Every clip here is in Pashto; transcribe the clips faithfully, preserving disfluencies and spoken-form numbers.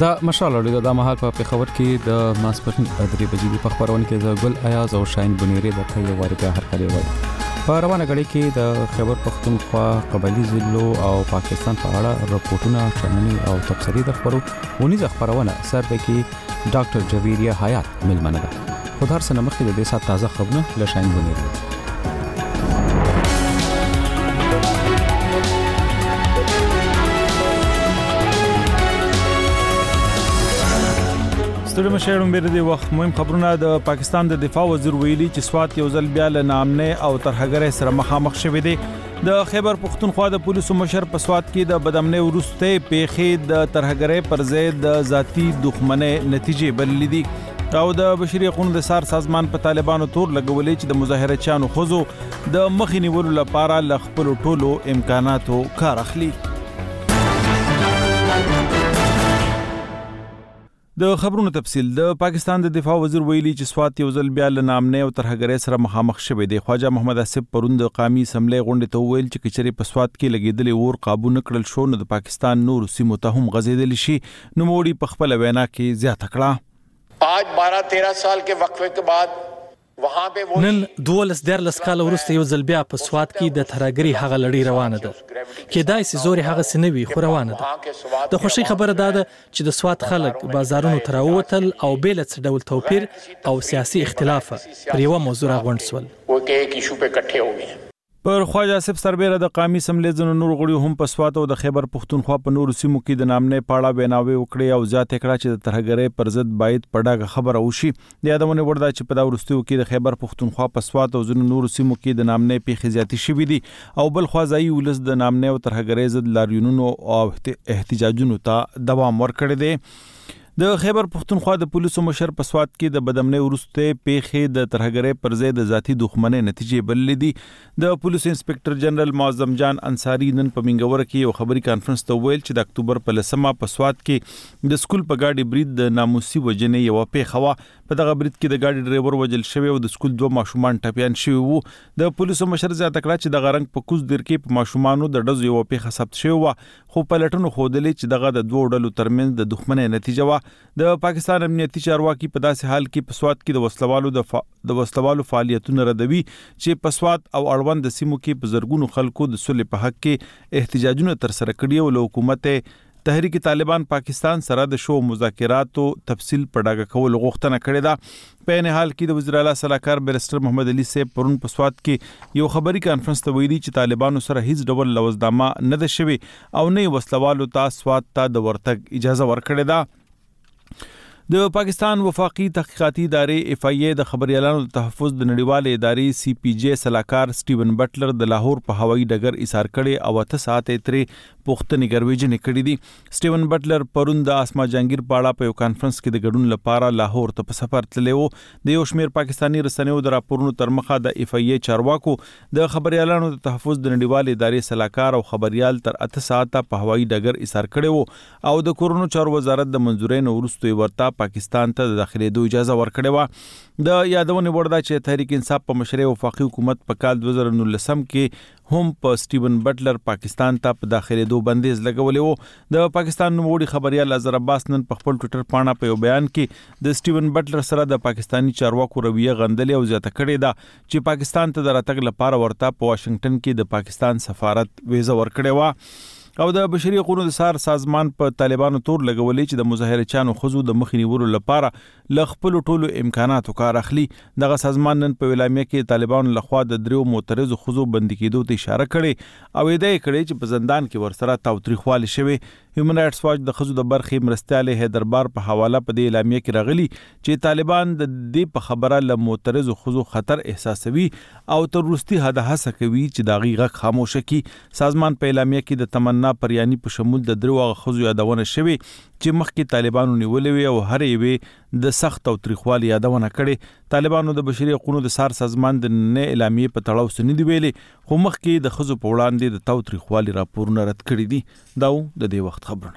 دا مشال اړیدو د مهال په پیښور کې د ماسپټن درې بجې د خبرونه کې د ګل ایاز او شاین بنيري د خې ورګه هر کلی وای په روانه غړي کې د خیبر پختونخوا قبایلی ضلعو او پاکستان په اړه راپورټونه شننې او تفسیری د خبرو ونیز خبرونه سر د کې ډاکټر جویریا حیات ملمنه ده خو هر سنه مخکې د دې سات تازه خبرونه له شاین بنيري ستړي مشهورم بیر دی وخت مهم خبرونه د پاکستان د دفاع وزیر ویلي چې سوات یو ځل بیا له نامنه او ترهګرۍ سره مخامخ شوې دي د خیبر پختونخوا د پولیسو مشر په سوات کې د بدامنۍ ورسته پیښې د ترهګرۍ پر ضد د ذاتی دښمنۍ نتیجې بللې دي او د بشري حقوقو د سار سازمان په طالبانو تور لګولې چې د مظاهره چانو خوځو د مخې نیولو لپاره ل خپل ټولو امکاناتو کار اخلي. د خبرونو تفصیل د پاکستان د دفاع وزیر ویلي چې سوات یو ځل بیا له نامنه او ترهګرۍ سره مخامخ شوی دی. خواجه محمد اسف پروند د قومي اسمبلی غونډې ته ویل چې کچري په سوات کې لګیدلې اور قابو نکړل شو نو د پاکستان نور سیمو ته هم غزیدل شي. نو موړي په خپل وینا کې زیاته کړه आज बारह तेरह साल के वक्फे के बाद نن دولس دیارلس کال وروسته یو ځل بیا په سوات کې د ترهګرۍ هغه لړۍ روانه ده. کېدای سي زوري هغه سنوي خو روانه ده. د خوشي خبره ده چې د سوات خلک بازارونو ته راووتل او بیل څه ډول توپیر او سیاسي اختلاف پر یو موضوع راغونډ سول. वो के एक इशू पे इकट्ठे हो गए. پر خواجه اسف سربېره د قومي اسمبلی ځنو نور غړي هم په سوات او د خیبر پختونخوا په نور سیمو کې د نامنې پاړه ویناوي وکړي او ځات کړه چې د ترهګرۍ پر ضد باید پړه خبره وشي. د یادونه وردا چې په دا ورستیو کې د خیبر پختونخوا په سوات او ځنو نور سیمو کې د نامنې پیښې زیاتې شوې دي او بل خوازایي ولس د نامنې او ترهګرۍ ضد لاریونونو او احتجاجونو ته دوام ورکړي دي. د خیبر پختونخوا د پولیسو مشر په سوات کې د بدامنۍ ورسته پیښې د ترهګرۍ پر ضد د ذاتی دښمنۍ نتیجې بللې دي. د پولیس انسپکټر جنرال معظم جان انصاری نن په منګور کې یو خبري کانفرنس ته ویل چې د اکتوبر په لسمه په سوات کې د سکول په گاډي برید د ناموسي وجنې یو پیښه وا. په دغه برید کې د گاډي ډرایور وجل شوی او د سکول دوه ماشومان ټپيان شوی وو. د پولیسو مشر زیاته کړه چې د غرنګ په کوز در کې په ماشومانو د ډزو یو پیښه ثبت شوی و خو په لټونو خودلې چې دغه د دوه ډلو ترمنځ د دښمنۍ نتیجه وا. د پاکستان امنیتي چارواکي په داسې حال کې په سوات کې د وسلوالو د فا... د وسلوالو فعالیتونو ردوي چې په سوات او اړوند سیمو کې په زرګونو خلکو د صلح په حق کې احتجاجونه تر سره کړي او له حکومت تحریک طالبان پاکستان سره د شو مذاکراتو تفصیل پړاګه کول غوښتنه کړې ده. په نه حال کې د وزیر اعلی صلاحکار بیرستر محمد علي صاحب پرون په سوات کې یو خبري کانفرنس ته ویلي چې طالبانو سره هیڅ ډول لوزدامه نه ده شوی او نه وسلوالو ته سوات ته د ورتګ اجازه ورکړې ده. د پاکستان وفاقي تحقیقاتي ادارې اف ای ای د خبريالانو د تحفظ د نړیوالې ادارې سی پی جی صلاحکار سټیون بټلر د لاهور په هوایي ډګر ایثار کړي او اته ساعتې ترې پوښتنې ګرویجنې کړې دي. سټیون بټلر پرون د اسما جهانگیر پاړه په یو کانفرنس کې د ګډون لپاره لاهور ته په سفر تللی وو. د یو شمېر پاکستانی رسنیو د راپورونو تر مخه د اف ای ای چارواکو د خبريالانو د تحفظ د نړیوالې ادارې صلاحکار او خبريال تر اته ساعته په هوایي ډګر ایثار کړي وو او د کورونو چارو وزارت د منځورۍ نو وروسته ورته پاکستان ته د داخليدو اجازه ورکړې و. د یادونه وردا چې تحریک انصاف په مشرۍ وفاقي حکومت په کال دوه زره نولس کې هم په سټیون بټلر پاکستان ته په داخليدو بندیز لګولې وو. د پاکستان نوموړي خبريال اظهر عباس نن په خپل ټوئیټر پاڼه په یو بیان کې د سټیون بټلر سره د پاکستانی چارواکو رویه غندلې او زیاته کړې ده چې پاکستان ته د راتګ لپاره ورته په واشنگټن کې د پاکستان سفارت ویزه ورکړې و. او د بشري حقوقو د سار سازمان په طالبانو تور لګولې چې د مظاهره چانو خوځو د مخې نیولو لپاره ل خپل ټولو امکاناتو کار اخلي. دغه سازمان نن په ویلامیا کې طالبانو لخوا د دریو معترضو خوځو بندي کېدو ته اشاره کړې او ادعا کړې چې په زندان کې ورسره تاوتریخوالي شوی. هیومن رائټس واچ د خوځو د برخې مرستياله حیدربار په حواله په دې اعلامیه کې راغلي چې طالبان د دې په خبره له معترضو خوځو خطر احساسوي او تر وروستي حد هڅه کوي چې دا غیغه خاموش کړي. سازمان په اعلامیه کې د تمنا پریانی په شمول د درو غخذو یادونه شوی چې مخکې طالبانو نیولې وي او هر یوه د سخت او تاریخوالي یادونه کړي. طالبانو د بشري حقوقو د سار سازمان د نه اعلامیه په تړاو سن دی ویلي خو مخکې د خزو په وړاندې د تاریخوالي راپورونه رد کړی دي. دا د دې وخت خبرونه.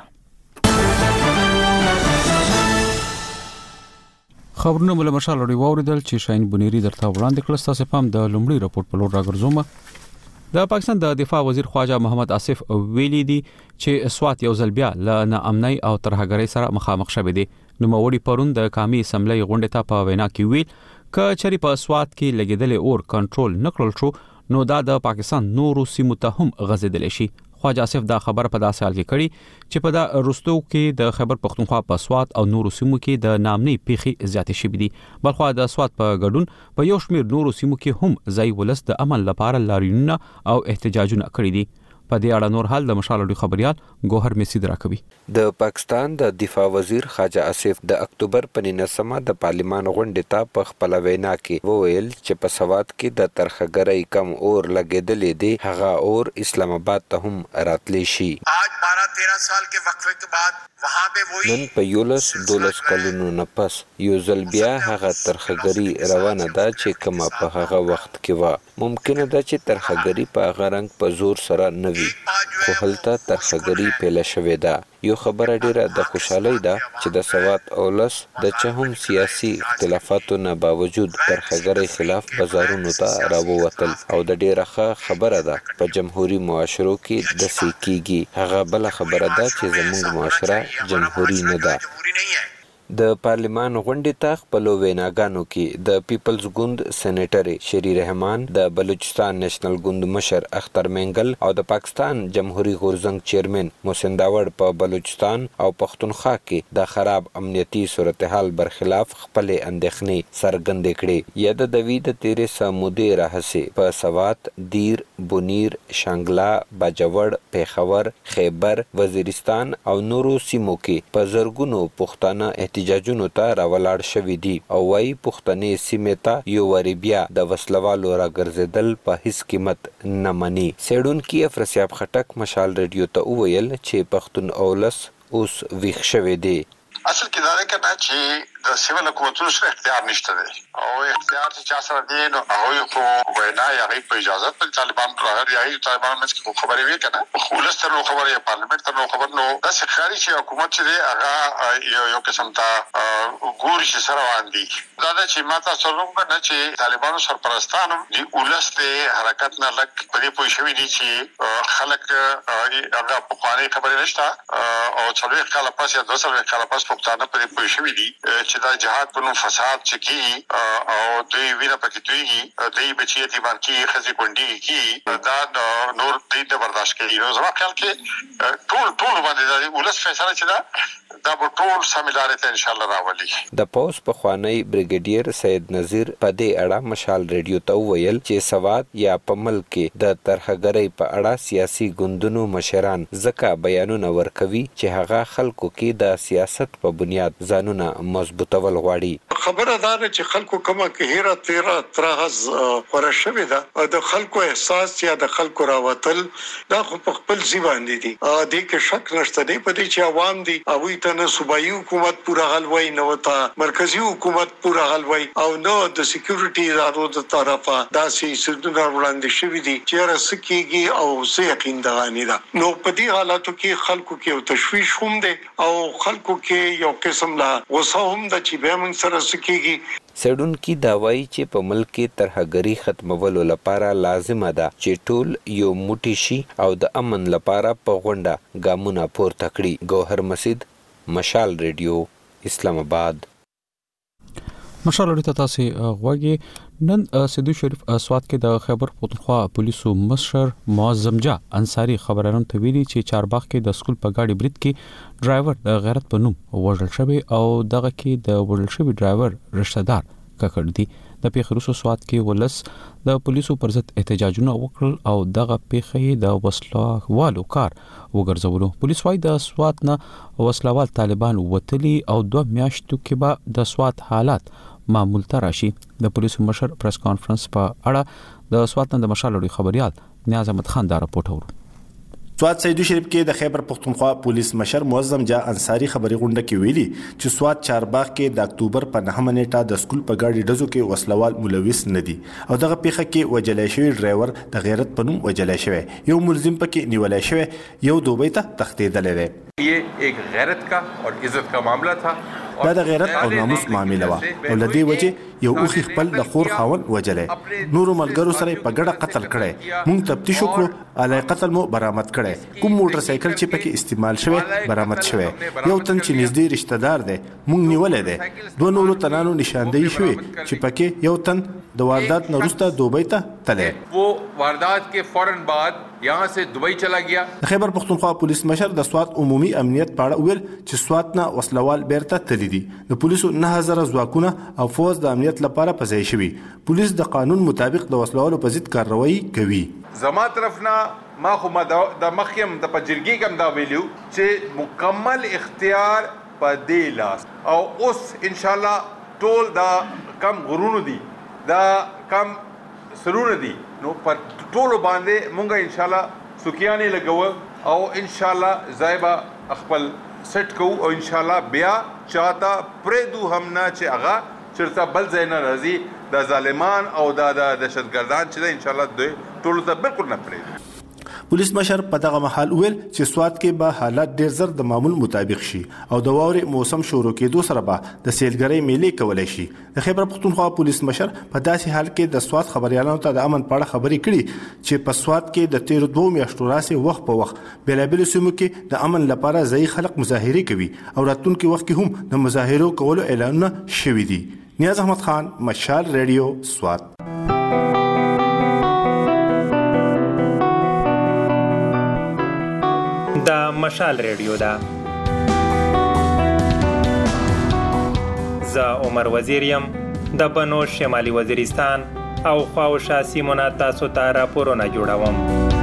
خبرونه بل مشال لري ووردل چې شاین بنيري درته وړاندې کړل. تاسو پام د لومړي راپور په لور راګرځوم. د پاکستان د دفاع وزیر خواجه محمد آصف ویلي دي چې سوات یو ځل بیا له ناامنۍ او ترهګرۍ سره مخامخ شوی دی. نو موري پرون د قومي اسمبلی غونډه ته په وینا کې ویل ک چری په سوات کې لګیدل اور کنټرول نکړل شو نو دا د پاکستان نورو سیمو ته هم غځیدل شي. خواجه آصف دا خبر په داسې حال کې کړي چې په دا رستو کې د خیبر پختونخوا په سوات او نورو سیمو کې د نامنۍ پیښې زیاتې شوې دي. بلخو د سوات په ګډون په یو شمېر نورو سیمو کې هم ځای ولس د امن لپاره لاریونونه او احتجاجونه کړي دي. په دې اړه نور حال د مشال خبريال ګوهر میسید راکوي. د پاکستان د دفاع وزیر خواجه آصف د اکتوبر په نولسمه د پارلیمان غونډې ته په خپل وینا کې وویل چې په سوات کې د ترخګرۍ کم اور لګیدلې دي، هغه اور اسلام آباد ته هم راتلی شي. आज बारह तेरह साल के वक्फे के बाद वहां पे वही نن په یولس دولس کلونو نه پس یو ځل بیا هغه ترخګري روانه ده چې کومه په هغه وخت کې و. ممکنه ده چې ترخګري په هغه رنګ په زور سره نه وي، خو هلته ترخګري پیله شوې ده. یو خبره ډیره د خوشحالۍ ده چې د سوات اولس د چا هم سیاسي اختلافاتو نه باوجود ترخګرۍ خلاف بازارونو ته راووتل او د ډیره ښه خبره ده په جمهوریت معاشرو کې د سیکيږي. هغه بل خبره ده چې زموږ معاشره جمهوری نه ده. د پارلیمان غونډې ته خپل ویناګانو کې د پیپلز ګوند سېنیټر شری رحمان، د بلوچستان نېشنل ګوند مشر اختر منګل او د پاکستان جمهوریت غورزنګ چیرمن محسن داوړ په بلوچستان او پښتونخوا کې د خراب امنیتي صورتحال برخلاف خپل اندېښنې څرګندې کړې. یا د دوی د تیرې سمودې راهسې په سوات، دیر، بونیر، شانګلا، باجوړ، پیښور، خیبر، وزیرستان او نورو سیمو کې په زرګونو پښتانه احتجاجونو ته راولاړ شوي دي او وايي پښتنې سیمې ته یو واري بیا د وسلوالو راګرځېدل په هیڅ قیمت نه مني. څېړونکي افراسیاب خټک مشال ریډیو ته وویل چې پښتون اولس اوس ویښ شوی دی. اصل کې دا ده کنه چې د سیول حکومتونو سره اختیار نشته دی او اختیار چې چا سره دی نو هغه خو وینا یا غي په اجازه په طالبان راغلي یا طالبان مڅ کې خبرې وی کنه خو لستر نو خبرې یا پارلیمنت ته نو خبر نو د سخاري چې حکومت چې دی هغه یو یو قسم ته ګور شي سره باندې دا چې ماته څلورم نه چې طالبانو سرپرستانو دی ولسته حرکت نه لک په دې پوه شوی دي چې خلک هغه په خاري خبرې نشته او څلور کاله پس یا دوه څلور کاله پس پښتانه په دې پوه شوی دي چې دا جهاد په نوم فساد چې کی او دوی وینه پکې دوی دوی بچی اعتبار کی خزي کونډي کی دا نور دې ته برداشت کوي. نو زما خیال کې ټول ټول باندې دا ولس فیصله چې دا دا به ټول سملارې ته ان شاء الله راولي. د پوس په خوانی بریګیډیر سید نذیر په دې اړه مشال ریډیو ته ویل چې سوات یا په ملک کې د ترهګرۍ په اړه سیاسي ګوندونو مشران ځکه بیانونه ورکوي چې هغه خلکو کې د سیاست په بنیاد ځانونه مضبوطول غواړي. خبره ده چې خلکو کومه کې هیره تیرا ترهز ورشوي ده د خلکو احساس یا د خلکو راوتل دا خو په خپل ځی باندې دي. د کې شک نشته دی په دې چې عوام دي او ته نه صوبایي حکومت پورا حلوي نه وتا مرکزی حکومت پورا حلوي او نو د سکیورټي ادارو د طرفه داسې سودونه وړاندې شوی دي چې رسکیږي او څه یقین دغانی ده. نو په دې حالاتو کې خلکو کې یو تشویش هم ده او خلکو کې یو قسم لا غوسه هم ده چې به موږ سره سکیږي. سړونکي دا وایي چې په ملک کې ترهګري ختمولو لپاره لازمه ده چې ټول یو موټی شي او د امن لپاره په غونډه ګامونه پورته کړي. ګوهر مسید، مشال ریډیو، اسلام آباد. مشال ریډیو ته تاسو غوږی نن سیدو شریف سوات کې د خیبر پختونخوا پولیسو مشر معظم جا انصاری خبرانو ته ویلي چې چارباغ کې د سکول په گاډي برید کې ډرایور د غیرت په نوم وژل شوی او دغه کې د وژل شوی ډرایور رشتہ دار ککړ دي. د پیښې سوات کې ولس د پولیسو پر ضد احتجاجونه وکړل او دغه پیښې د وسلوالو کار وګرځولو. پولیس وايي د سوات نه وسلوال طالبان وتلي او دوه میاشتو کې به د سوات حالات معمول ته راشي. د پولیسو مشر پریس کانفرنس په اړه د سوات نه د مشال ریډیو خبريال نیاز احمد خان دا راپورټ ورو. سوات سیدو شریف کې د خیبر پختونخوا پولیس مشر معظم جا انصاری خبري غونډه کې ویلي چې سوات چارباغ کې د اکتوبر په نهمه نیټه د سکول په گاډي ډزو کې وسلوال ملوث نه دي او دغه پیښه کې وجلای شوی ډرایور د غیرت په نوم وجلای شوی، یو ملزم پکې نیولای شوی، یو دوبۍ ته تښتیدلی دی. ये एक गैरत का और इज्जत का मामला था دا د غیرت او ناموس معامله وه او لدې وجه یو اوخي خپل د خور خاون وجلې نورو ملګرو سره په ګډه قتل کړي مونږ تفتیش وکړو علي قتل مو برآمد کړي کوم موټر سایکل چې پکې استعمال شوی برآمد شوی یو تن چې نږدې رشتہ دار دی مونږ نیولې دی دوه نورو تنانو نشاندهي شوی چې پکې یو تن د واردات نه وروسته دوبۍ ته تللی वो वारदात के फौरन बाद यहाँ से दुबई चला गया خیبر پختونخوا پولیس مشر د سوات عمومي امنیت په اړه ویل چې سوات نه وسلوال بیرته تللی دي د پولیسو نه هزار ځواکونه او فوج د امنیت لپاره په ځای شوي پولیس د قانون مطابق د وسلوالو په ضد کاروایی کوي زما طرفنا ما خو د مخیم د پجرګي کم دا ویلو چې مکمل اختیار په دی لاس او اوس ان شاء الله ټول دا کم غرونو دي دا کم سرونه دي نو په ټولو باندې مونږه ان شاء الله سکیانه لګو او ان شاء الله زایبا خپل سټ کو او ان شاء الله بیا چاته پردو هم نه چې هغه چرته بل ځای نه راځي د ظالمان او د دهشتګردان چې ان شاء الله ټول ته بالکل نه پرې پولیس مشر په دغه محل ویل چې سوات کې به حالات ډیر زر د معمول مطابق شي او د واوري موسم شروع کېدو سره به د سیلګرۍ میلې کولای شي د خیبر پختونخوا پولیس مشر په داسې حال کې د سوات خبريالانو ته د امن په اړه خبرې کړي چې په سوات کې د تیر دوه میاشتو راسي وخت په وخت بلابل سیمو کې د امن لپاره ځای خلک مظاهره کوي او راتلونکي وخت کې هم د مظاهرو کولو اعلانونه شوي دي نیاز احمد خان مشال ریډیو سوات دا مشال ریډیو ده زه عمر وزیر یم د بنو شمالي وزیرستان او خواوشا سیمونه تاسو ته راپورونه جوړوم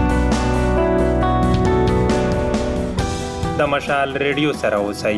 د مشال ریډیو سره اوسئ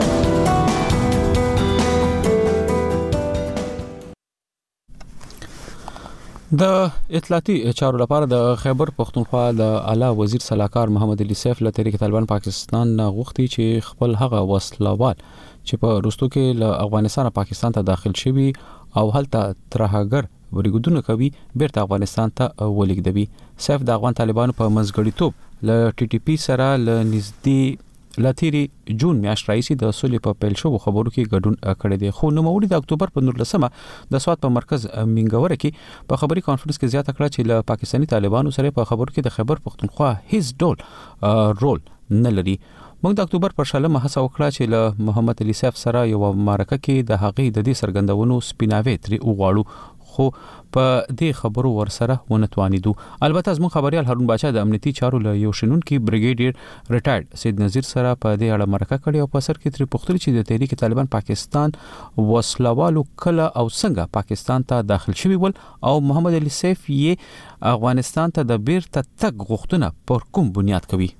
د اطلاعاتي چارو لپاره د خیبر پختونخوا د اعلی وزیر صلاحکار محمد علي سیف له تحریک طالبان پاکستان نه غوښتي چې خپل هغه وسلوال چې په روستو کې له افغانستان پاکستان ته داخل شوي او هلته ترهګر بریګودونه کوي بیرته افغانستان ته ولېږدوي سیف د افغان طالبانو په منځګړیتوب له ټي ټي پی سره له نږدې لاتيري جون میاشت راځي د سولې په پیل شو خبرو کې ګډون کړی دی خو نو موري د اکتوبر په نولسمه د سوات په مرکز منګوره کې په خبري کانفرنس کې زیاته کړه چې له پاکستاني طالبانو سره په خبرو کې د خیبر پختونخوا هیڅ ډول رول نه لري موږ د اکتوبر پر شلمه هڅه وکړه چې له محمد علي سیف سره یو مرکه کې د هغې د دې سرګندونو سپیناوي تری وغواړو خو په دې خبرو ورسره ونتوانیدو البته زموږ خبريال هارون باچا د امنیتي چارو له یو شنن کې بریګیډیر ریټایرډ سید نذیر سره په دې اړه مرکه کړې او په سر کې تری پوښتنه چې د تحریک طالبان پاکستان وسلوالو کله او څنګه پاکستان ته داخل شوی ول او محمد علي سیف یې افغانستان ته د بیرته تګ غوښتنه پر کوم بنیاد کوي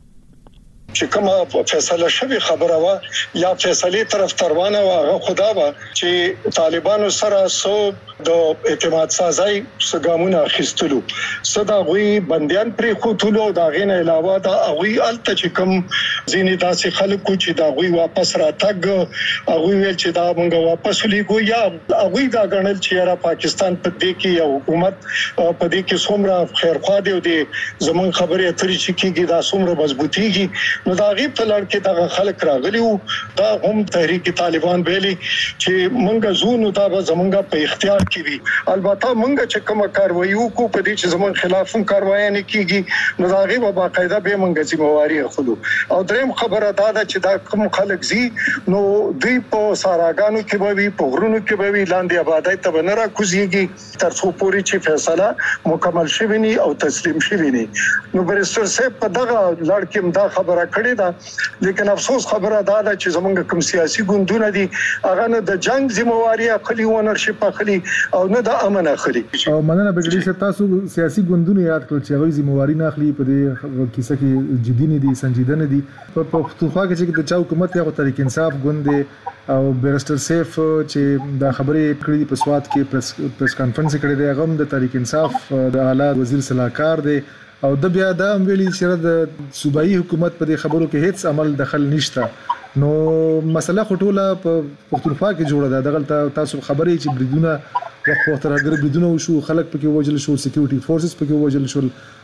چې کومه فیصله شوی خبره وا یا فیصله طرف روانه وا خدا وا چې طالبانو سره سو د اعتماد سازي سګامونه اخیستلو صدا غوي بنديان پرې خوتلو دا غینه علاوه دا غوي الته چې کوم زینې داسې خلکو چې دا غوي واپس راتګ غوي ویل چې دا مونږ واپس لګو یا غوي دا غنل چې را پاکستان په دې کې یو حکومت په دې کې څومره خیرخوا دی او دې زمون خبرې اترې چې کېږي دا څومره مضبوطيږي نو دا غیب په لړ کې دا خلک راغلي وو دا هم تحریک طالبان ویلي چې مونږ زونو دا زمونږ په اختیار کې وي البته مونږ چې کومه کاروایی وکړو په دې چې زمون خلاف هم کاروایی نه کیږي نو دا غیب باقاعده به مونږ ذمہواری اخلو او دریم خبره دا ده چې دا کوم خلک زی نو دوی په ساراګانو کې به وي په غرونو کې به وي لاندې آبادی ته نه راکوزيږي تر څو پورې چې فیصله مکمل شي وي او تسلیم شي وي نو برستر صاحب په دغه لړ کې دا خبره کړې ده لیکن افسوس خبره دا ده چې زمونږ کوم سیاسي ګوندونه دي هغه نه د جنگ ذمہواری اخلي ونرشپ اخلي او نه د امن اخلي او مننه بګړي چې تاسو سیاسي ګوندونه یاد کړل چې هغه ذمہواری نه اخلي په دې کیسه کې جدي نه دي سنجیده نه دي په پښتونخوا کې چې د چا حکومت یا تحریک انصاف ګوند او بیرستر سیف چې دا خبرې کړې په سوات کې پریس کانفرنس کړې دی هغه د تحریک انصاف د اعلی وزیر صلاحکار دی او د بیا دا ویلي چې د صوبایي حکومت په دې خبرو کې هیڅ عمل دخل نشته نو مسله خټوله په پښتونخوا کې جوړه ده دغه تاسو خبرې چې بریدونه وخت وخت راګر بریدونه وشو خلک پکې وجل شو سکیورټي فورسز پکې وجل شو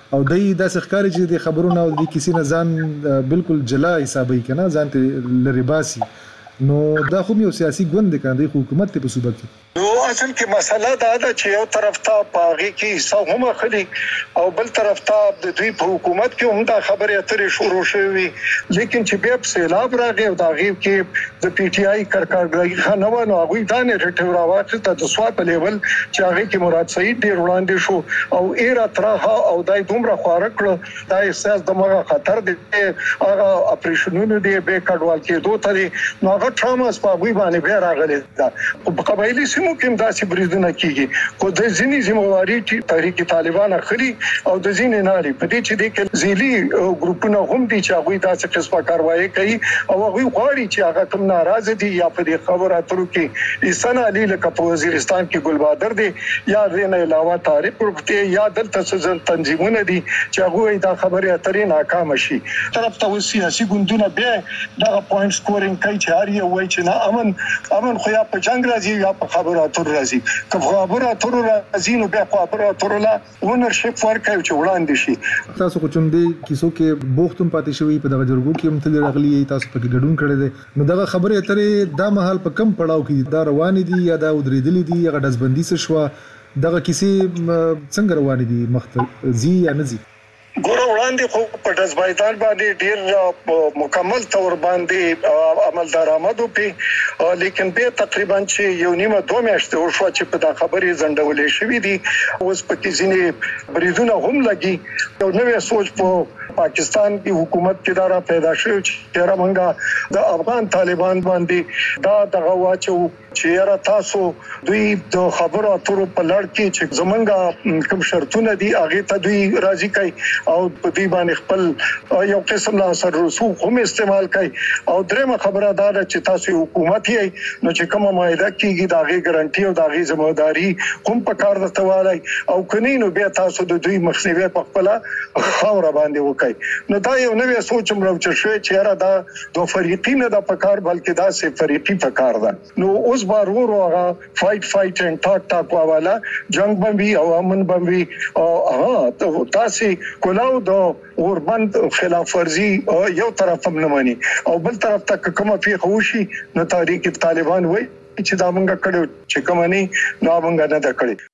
او دای داسې ښکاری چې د خبرونو او د کیسې نه ځان بالکل جلا حسابي کنه ځان ته لری باسي نو دا خو یو سیاسي ګوند دی کنه د حکومت په صوبه کې نو اصل کې مسله دا ده چې یو طرف ته پاغي کې حصہ هم اخلي او بل طرف ته د دوی په حکومت کې هم دا خبرې اترې شروع شوې لیکن چې بیا په سیلاب راغی او دا غیب کې د پی ټ آی کارکړګي خنوه نو هغه دا نه رټو راوخته د سواد په لیول چې هغه کې مراد سعید ډیر وړاندې شو او ایرا ترها او دای دومره خواره کړ دا احساس د مغه خطر دی هغه اپریشنونه دی به کډوال کې دوه ترې نو هغه ټراماس په وی باندې به راغلی دا په قبایلی سیمو کې داسې بریدونه کیږي خو د ځینی ذمہواری تحریک طالبان اخلي او د ځینی نالي په دې چې د کلزيلي ګروپونو هم دي چې هغه داسې قسمه کاروایی کوي او هغه غواړي چې هغه کوم ناراض دي یا په دې خبره اترو کې ایسن علي لکه په وزیرستان کې ګلبادر دي یا رینه علاوه طارق ورته یا دلته څه تنظیمونه دي چې هغه دا خبره اترې ناکام شي طرف ته سیاسي ګوندونه به دا پوینټ سکورینګ کوي چې هر یو وایي چې نه امن امن خو یا په جنگ راځي یا په خبره اتر راځي که خبره اتر راځي نو بیا خبره اتر لا اونرشپ ورکوي چې وړاندې شي تاسو کو چوم دې کیسو کې بوختم پاتې شوی په دغه جرګو کې هم تل راغلي تاسو په کې ګډون کړی دي نو دغه خبره اترې دا محل په کم پړاو کې دا روان دي یا دا ودرېدلې دي یا دزبندي څه شو دغه کیسې څنګه روان دي مختل زی یا نزي ګور وړاندې خو په دزبایدان باندې ډیر مکمل تور باندې عمل درآمد وکړي لیکن به تقریبا چې یو نیمه دوه میاشتې وشو چې په دا خبرې زندولې شوې دي اوس په کې ځینې بریدونه هم لګي یو نوې سوچ په پاکستان کی حکومت کې دارا پیدا شوه چې را مونږه د افغان طالبان باندې دا دغه واچو چې را تاسو دوی د خبرو اترو په لړ کې چې زمونږه کوم شرطونه دي هغه ته دوی راضي کوي او په دې باندې خپل یو قسم له اثر رسوخ هم استعمال کوي او درېمه خبره دا ده چې تاسو حکومت یې نو چې کومه مایده کیږي دا غي ګارانټي او دا غي ځمواداري کوم په کار درته والي او کني نو بیا تاسو د دوی مخنیوي په خپل خاور باندې وکړي نو دا یو نوې سوچ مروه چې چې را دا دوه فریقي نه د پکار بلکې دا سه فریقي پکار ده نو اوس بارور هغه فایټ فایټ اند ټاک ټاک والا جنگ بمبي او امن بمبي او ها تاسو کولاو د اوربند خلاف ورزي یو طرف هم نه مانی او بل طرف ته کومه پی خوشي نو تحریک طالبان وای چې دا مونږه کړو چې کوم نه نو مونږه نه دا کړی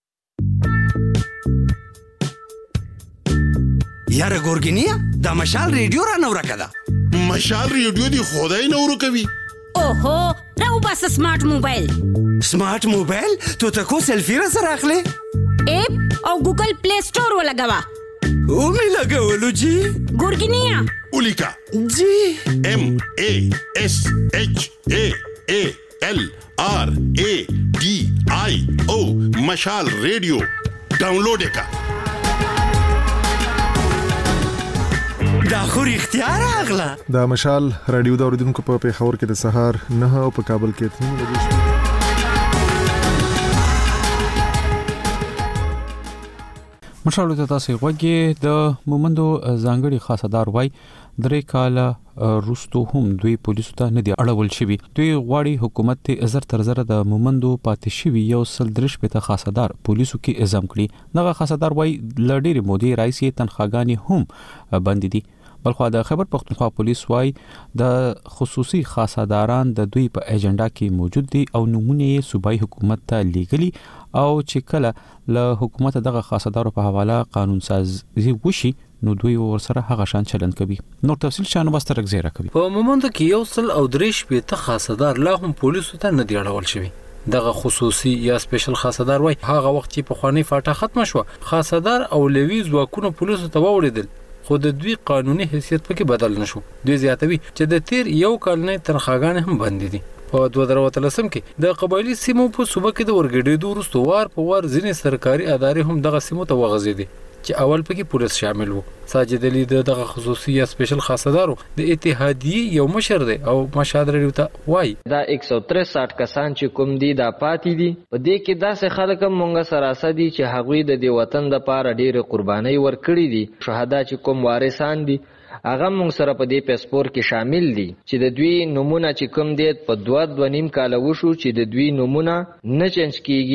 یاره ګورګینیا دا مشال ریډیو را نو راکړه مشال ریډیو دی خدای نو ورکوي اوهو راو بس سمارټ موبایل سمارټ موبایل تو تکو سلفی را سره اخلي اپ او ګوګل پلی سٹور ولګوا او می لګولو جی ګورګینیا اولیکا جی ام ا اس اچ ا ا ال آر ا ډي آی او مشال ریډیو ډاونلوډ وکړه دا خو اختیار اغلا دا مشال رادیو دا اوریدونکو په پیښور کې د سهار نه او په کابل کې تنو لګی شو مشال ته تاسو وګورئ د مومندو ځانګړي خاصدار وای درې کاله روستو هم دوی پولیسو ته نه دی اړول شوی دوی غواړي حکومت ته زر تر زر د مومندو پاتې شوی یو سل درش په خاصدار پولیسو کې اعزام کړي دغه خاصدار وای لړډيري مودي رئیس تنخواګانی هم بند دي بلخو د خیبر پختونخوا پولیس وای د خصوصي خاصداران د دوی په ایجنډا کې موجود دي او نمونه یې صوبایي حکومت ته لیږلي او چې کله له حکومت دغه خاصدارو په حواله قانون سازي وشي نو دوی ورسره هغه شان چلند کوي نو تفصیل شانو بس ترک زیره کوي په مومند کې یو سل او درې شپې ته خاصدار لا هم پولیسو ته نه دی اړول شوی دغه خصوصي یا سپیشل خاصدار وای هغه وخت چې په خواني فاټه ختم شو خاصدار او لوی ځواکونو پولیسو ته ووړیدل خو د دوی قانوني حیثیت پکې بدل نشو دوی زیاتوي چې د تیر یو کال نه تنخواګان هم بند دي په دوه زره اتلسم کې د قبایلی سیمو په صوبه کې د ورګډېدو وروسته وار په وار ځینې سرکاري ادارې هم دغه سیمو ته وغځېدي چې اول پکې پولیس شامل وو ساجد علي دغه خصوصي یا سپیشل خاصدارو د اتحادیه یو مشر دی او مشاد ریډیو ته وای دا یک سو تریسठ کسان چې کوم دي دا پاتې دي په دې کې داسې خلک مونږه سراسه دي چې هغوی د دې وطن د پاره ډېر قرباني ورکړي دي شهدا چې کوم وارثان دي هغه مونږ سره په دې پاسپورت کې شامل دي چې د دوی نمونه چې کوم دي په دوه دوه نیم کال وشو چې د دوی نمونه نه چینج کیږي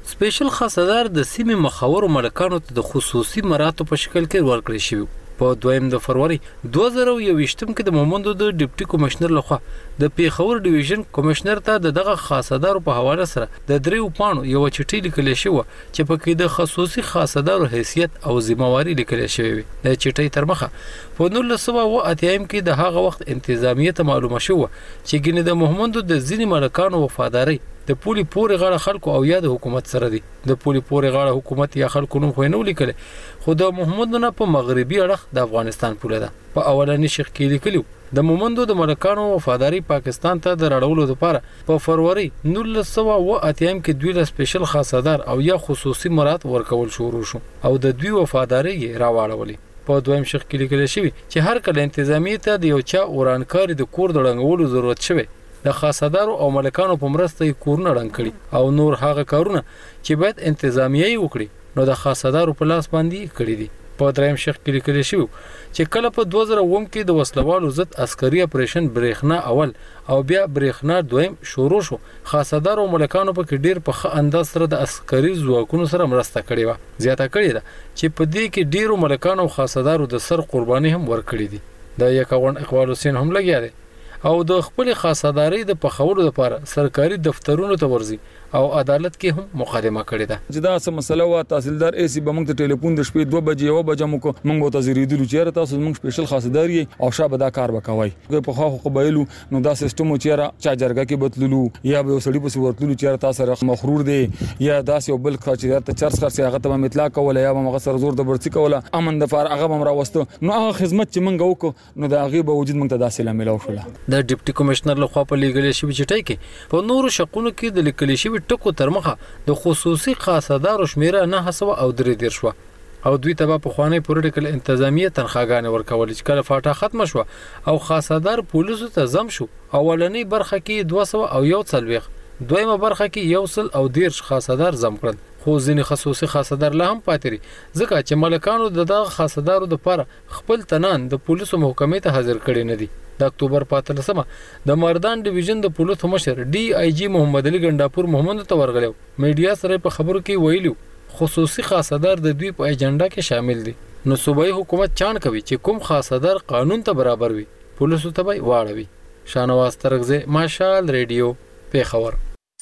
سپیشل خاصدار د سیمې مخاورو ملکانو ته د خصوصي مراتو په شکل کې ورکړل شوی. په دویم د فروری دوه زره یوویشتم کې د مومندو د ډیپټي کمشنر لخوا د پیښور ډیویژن کمشنر ته د دغه خاصدارو په حواله سره د دریو پاڼو یو چټي لیکل شوی چې په کې د خصوصي خاصدارو حیثیت او ذمہواری لیکل شوی وي. د چټي تر مخه په نولس سوه اوه اتیا کې د هغه وخت انتظامیه ته معلومه شو چې ګینه د مومندو د ځینې ملکانو وفاداری د پولی پورې غاړه خلکو او یا د حکومت سره دي. د پولی پورې غاړه حکومت یا خلکو نوم خو نه ولیکل، خو د محمد نه په مغربي اړخ د افغانستان پوله ده. په اولنی شیخ کې لیکلو د مومندو د ملکانو وفاداری پاکستان ته د راړولو لپاره په فروری نولس سوه اوه اتیا کې دوی له سپیشل خاصدار او یا خصوصي مراد ورکول شروع شو او د دوی وفاداری راوړولې. په دویم شیخ کې لیکل شوی چې هر کله انتظامیه ته د یو چا ورانکاری د کور د ړنګولو ضرورت شوی د خاصدارو او ملکانو په مرسته یې کورونه ړنګ کړي او نور هغه کارونه چې باید انتظامیه یې وکړي نو د خاصدارو په لاس باندې کړي دي. په دریم شیخ کې لیکل شوی چې کله په دوه زره اووه کې د وسلوالو ضد عسکري اپریشن برېښنا اول او بیا برېښنا دویم شروع شو، خاصدارو او ملکانو په کې ډیر په ښه انداز سره د عسکري ځواکونو سره مرسته کړې وه. زیاته کړې ده چې په دې کې ډیرو ملکانو او خاصدارو د سر قرباني هم ورکړي دي. د یکاون اقبال حسین هم لګیا دی او د خپل خاصداري د پخولو لپاره سرکاري دفترونو ته ورځي او عدالت کې هم مقدمه کړې ده. چې دا څه مسله وا تحصیلدار ایسی به موږ ته ټلیفون د شپې دوه بجې یو بجې موږ موږ به تزریدلو چې تاسو موږ سپیشل خاصداري او شابه دا کار وکوي. په خو قبایلو نو دا سیستم چې را چا جرګه کې بتللو یا به سړی په ورتلو چې تاسو سره مخرور دی یا داس یو بل چې ته چرس خرڅ هغه ته مطلق کوله یا موږ سره زور د برڅ کوله امن د فار هغه ممرا وسته نو هغه خدمت چې موږ وکړو نو دا هغه به وجود موږ ته داسې لامل وشول. د ډیپټي کمشنر لخوا په لیګل شوی چټای کې په نورو شقونو کې د لیکل شوی ټکو تر مخه د خصوصي خاصدارو شمیره نه حساب او درې دیر شو او دوی ته په خوانی پولیټیکل انتظامیه تنخواګانې ورکول چې کله فاټه ختم شو او خاصدار پولیسو ته زم شو. اولنی برخه کې دوه سوه او یو څلوېښت، دویمه برخه کې یو سل او دیرش خاصدار زم کړل، خو ځینې خصوصي خاصدار لا هم پاتې ځکه چې ملکانو د دغه خاصدارو لپاره خپل تنان د پولیسو محکمې ته حاضر کړي نه دي. د اکتوبر په اتلسمه د مردان ډیویژن د پولیسو مشر ډي آی جی محمد علي ګنداپور محمد ته ورغلو. میډیا سره په خبرو کې ویلو خصوصي خاصدار د دوی په ایجنډا کې شامل دي، نو صوبایي حکومت چان کوي چې کوم خاصدار قانون ته برابر وي پولیسو ته به واړوي. شانواز ترغزه، ماشال ریډیو، پیښور.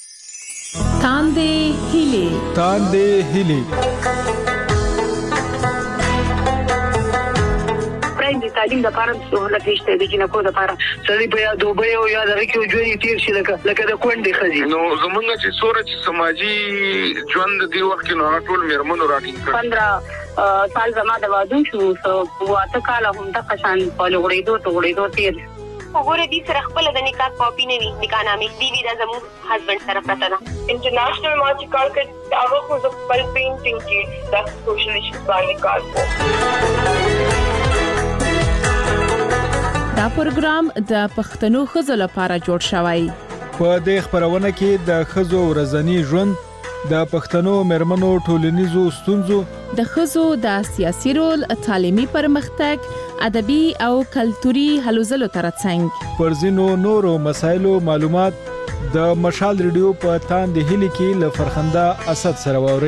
تاندې هیلې تاندې هیلې د تعلیم د لپاره سہولت نشته د جنکو د لپاره سړي په یاد وبې او یاد راکې ژوند تیر شي لکه لکه د کونډې خزي. نو زمونږ چې سورج سماجی ژوند دی وخت کې نو ټول میرمنو راټینګ کړ. پندرہ سال زما د واده شو سو واته کال هم د قشان په لوړېدو ته وړېدو تیر وګوره دې سره خپل د نکاح کاپی نه وي، نکاح نامې دی وی د زموږ هسبند سره پته ده. انټرنیشنل ما چې کار کړ هغه خو د خپل پینټینګ کې د سوشل ایشوز باندې کار کوي. دا پروګرام د پښتنو ښځو لپاره جوړ شوی. په دې خبرونه کې د ښځو ورځنی ژوند، د پښتنو مېرمنو ټولنیزو ستونزو، د ښځو د سیاسي رول، تعلیمي پرمختګ، ادبي او کلتوري هلو ځلو ترڅنګ پر ځینو نورو مسایلو معلومات د مشال ریډیو په تاندې هیلې کې له فرخنده اسد سره ووري.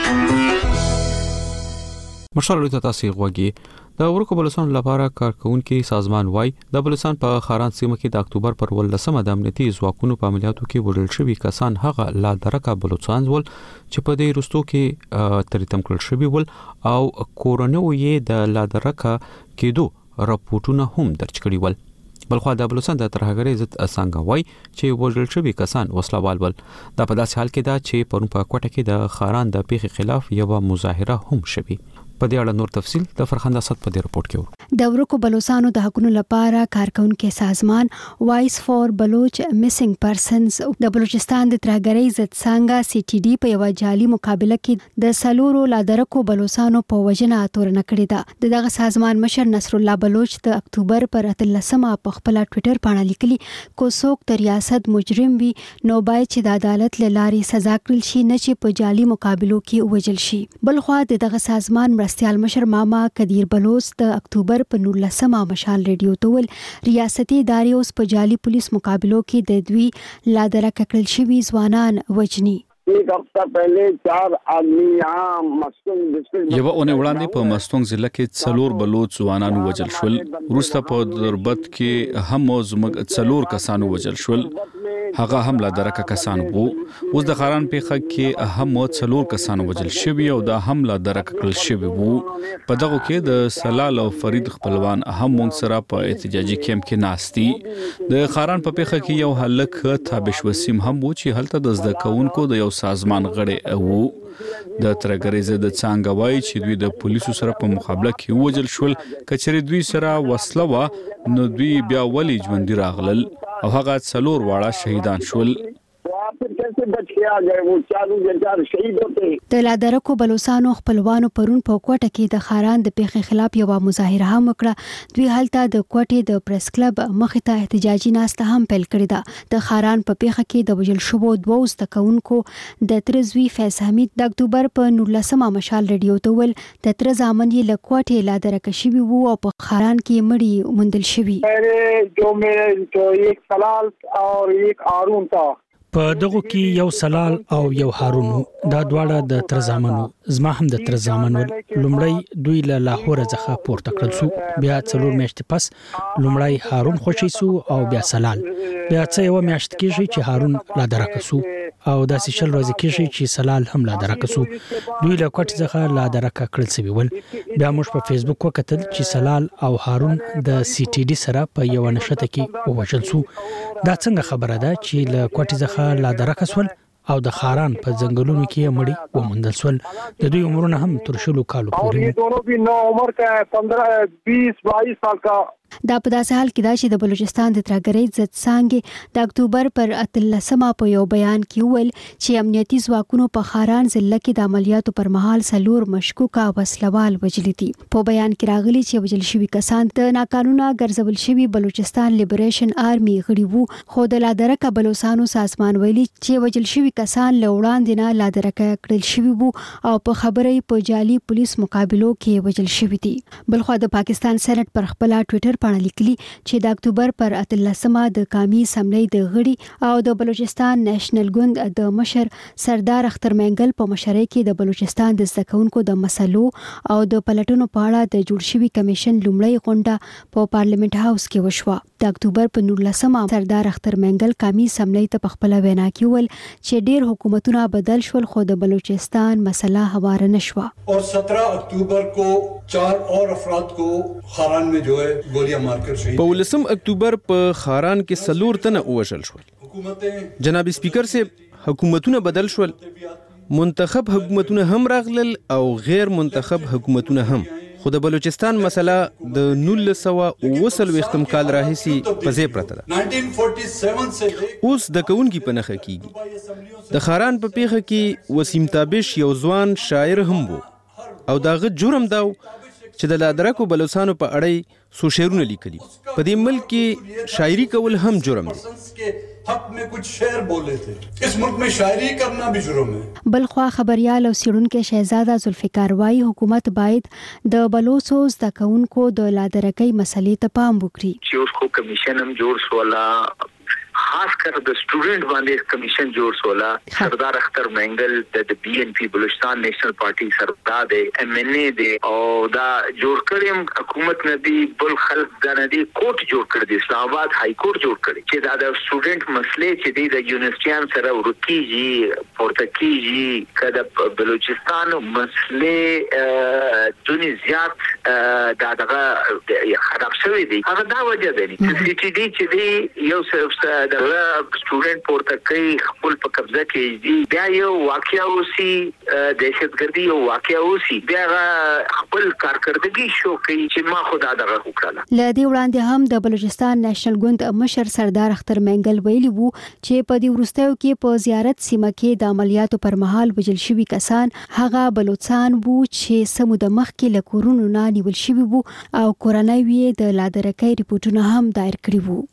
مشال ریډیو تاسو غوږی د ورکو بلوچستان لپاره کارکونکو سازمان وای د بلوچستان په خاران سیمه کې د اکتوبر پر ولسمه د امنیتي ځواکونو په عملیاتو کې وړل شوی کسان هغه لا درکه بلوچستان ول چې په دې رستو کې تریتم کړل شوی ول او کورونو یې د لا درکه کېدو راپورټونه هم درج کړي ول. بلخو د بلوچستان د ترهګرۍ ضد اسانګ وای چې وړل شوی کسان وسلوال ول. دا په داسې حال کې دا چې پرون په کوټه کې د خاران د پیښې خلاف یو مظاهره هم شوی. په دې اړه نور تفصيل د فرخنده صد په دې رپورت کې ورو. د ورکو بلوچستانو د حقوقو لپاره کارکونکو سازمان وایس فور بلوچ میسنګ پرسنز د بلوچستان د ترهګرۍ ضد څنګه سی ټي ډي په یو جالي مقابله کې د سلورو لادرکو بلوچستانو په وجنه تورن کړی دا. دغه سازمان مشر نصر الله بلوچ د اکتوبر پر اتلسمه په خپل ټوئیټر باندې لیکلي کو څوک د ریاست مجرم وي نو باید چې د عدالت لارې سزا کړل شي نه چې په جالي مقابلو کې وجل شي. بلخو دغه سازمان مرستيال مشر ماما قدیر بلوچ د اکتوبر په نولسمه مشال ریډیو تول ریاستي ادارې اوس په جالي پولیس مقابلو کې د دوی لادرکه کړل شوی ځوانان وجني. एक हफ्ता पहले चार आदमी यहाँ मस्तंग डिस्ट्रिक्ट یو اونې وړاندې په مستونګ ضلع کې څلور بلوچ ځوانانو وژل شول. وروسته په دربت کې هم زموږ څلور کسانو وژل شول. هغه هم لا درکه کسان وو. اوس د خاران پیخه کې هم څلور کسانو وژل شوی او دا هم لا درکه کړل شوی وو. په دغه کې د سلال او فرید خپلوان هم مونږ سره په احتجاجي کیمپ کې ناشتي. د خاران په پیخه کې یو هلک تابش وسیم هم وو چې هلته د زده کوونکو د یو سازمان غړی وو. د ترګریز د څنګه وای چې دوی د پولیسو سره په مقابله کې وژل شول. کچري دوی سره وسله و نو دوی بیا ولی ژوندۍ راغلل او هغه څلور واړه شهیدان شول. د لادرکو بلوچستانو خپلوانو پرون په کوټه کې د خاران د پیښې خلاف یو مظاهره هم وکړه. دوی هلته د کوټې د پریس کلب مخې ته احتجاجي ناسته هم پیل کړې ده. د خاران په پیښه کې د وژل شوو دوو زده کوونکو د ترزوی فیض حمید د اکتوبر په نولسمه مشال ریډیو ته ویل د تر ځامن یې له کوټې لادرکه شوي وو او په خاران کې مړي موندل شوي. جو میرے ایک سلال اور ایک هارون تا په دغه کې یو سلال او یو هارون دا دواړه د ترزامنو زما هم د ترزامن لومړی دوی له لاهور څخه پورته کړل سو. بیا څلور میاشتې پس لومړی هارون خوشی سو او بیا سلال. بیا څه یو میاشت کېږي چې هارون لا درکه سو او داسې شل ورځې کېږي چې سلال هم لا درکه سو. دوی له کوټ څخه لا درکه کړل سوي ول. بیا موږ په فیسبوک وکتل چې سلال او هارون د سی ټي ډي سره په یو نشته کې ووژل سو. دا څنګه خبره ده چې له کوټ څخه لا درکه سول او د خاران په ځنګلونو کې مړي وموندل سول. د دوی عمرونه هم تر شلو کالو پورې. یہ دونوں بھی نو عمر کا ہے، پندرہ بیس بائیس سال کا. دا په داسې حال کې دا چې د بلوچستان د ترګریز ضد څانګې د اکتوبر پر اتلسمه په یو بیان کې ویل چې امنیتي ځواکونو په خاران ضلع کې د عملیاتو پر مهال سلور مشکوکه وسلوال وژلي دي. په بیان کې راغلي چې وژل شوي کسان د ناقانونه ګرځول شوي بلوچستان لیبریشن آرمي غړي وو. خو د لادرکه بلوچستانو سازمان ویلي چې وژل شوي کسان له وړاندې نه لادرکه کړل شوي وو او په خبرې په جعلي پولیس مقابلو کې وژل شوي دي. بلخو د پاکستان سېنات پر خپل ټوئیټر پاڼه لیکلي چې د اکتوبر پر اتلسمه د قومي اسمبلی د غړي او د بلوچستان نېشنل ګوند د مشر سردار اختر مینګل په مشرۍ کې د بلوچستان د زده کوونکو د مسلو او د پلټنو په اړه د جوړ شوي کمیشن لومړی غونډه په پارلیمنت هاوس کې وشوه. د اکتوبر په نولسمه سردار اختر مینګل قومي اسمبلی ته په خپل وینا کې ویل چې ډېر حکومتونه بدل شول خو د بلوچستان مسله هواره نشوه. اور سترہ اکتوبر کو چار اور افراد کو خاران میں جو ہے گولیاں مار کر شہید. په ولسم اکتوبر په خاران کې سلور تنه وژل شول. جناب سپیکر سے حکومتونه بدل شول. منتخب حکومتونه هم راغلل او غیر منتخب حکومتونه هم. خو د بلوچستان مسله د نولس سوه اوه څلوېښتم کال راهیسې په ځای پرته ده. اوس د کوونکي په نښه کیږي. د خاران په پیښه کې وسیم تابش یو ځوان شاعر هم وو او داغه جرم داو چې د لادرکو بلوچستانو په اړه سو شعرونه لیکلي. په دې ملک کې شاعري کول هم جرم دی. حق میں کچھ شعر بولے تھے. اس ملک میں شاعری کرنا بھی جرم ہے. بلخوا خبريال او سیړونکو شهزاده ذوالفقار وايي حکومت باید د بلوچو زده کوونکو د لادرکۍ مسلې ته پام وکړي. چې اوس خو کمیشن هم جوړ شولا، خاص کر د سټوډنټ باندې کمیشن جوړ شولا. سردار اختر مینګل د بی ان پی بلوچستان نیشنل پارټي سردار دی، ایم ان ای دی او دا جوړ کړم حکومت نه دی بل خلک دا نه دی کوټ جوړ کړ دی، اسلام آباد های کورټ جوړ کړی چې دا د سټوډنټ مسلې چې دی د یونیورسيټیان سره ورکیږي پورته کیږي. کله بلوچستان مسلې دونی زیات دا دغه خراب شوی دی. هغه دا وجه دی چې سی ټي ډي چې دی یو څه دغه سټوډنټ پورته کوي خپل په قبضه کې دی. بیا یو واقعیا اوسي دهشتګردي یو واقعیا اوسي بیا خپل کارکردګي شو کوي چې ما خدا دغه وکړه. لدی وړاندې هم د بلوچستان نېشنل ګوند مشر سردار اختر مینګل ویلي وو چې په دې وروستیو کې په زیارت سیمه کې د عملیاتو پر مهال وژل شوي کسان هغه بلوچستان وو چې سمو د مخ کې له کورونو نه نیول شوي وو او کورنۍ یې د لادرکۍ ریپورتونه هم دایر کړي وو.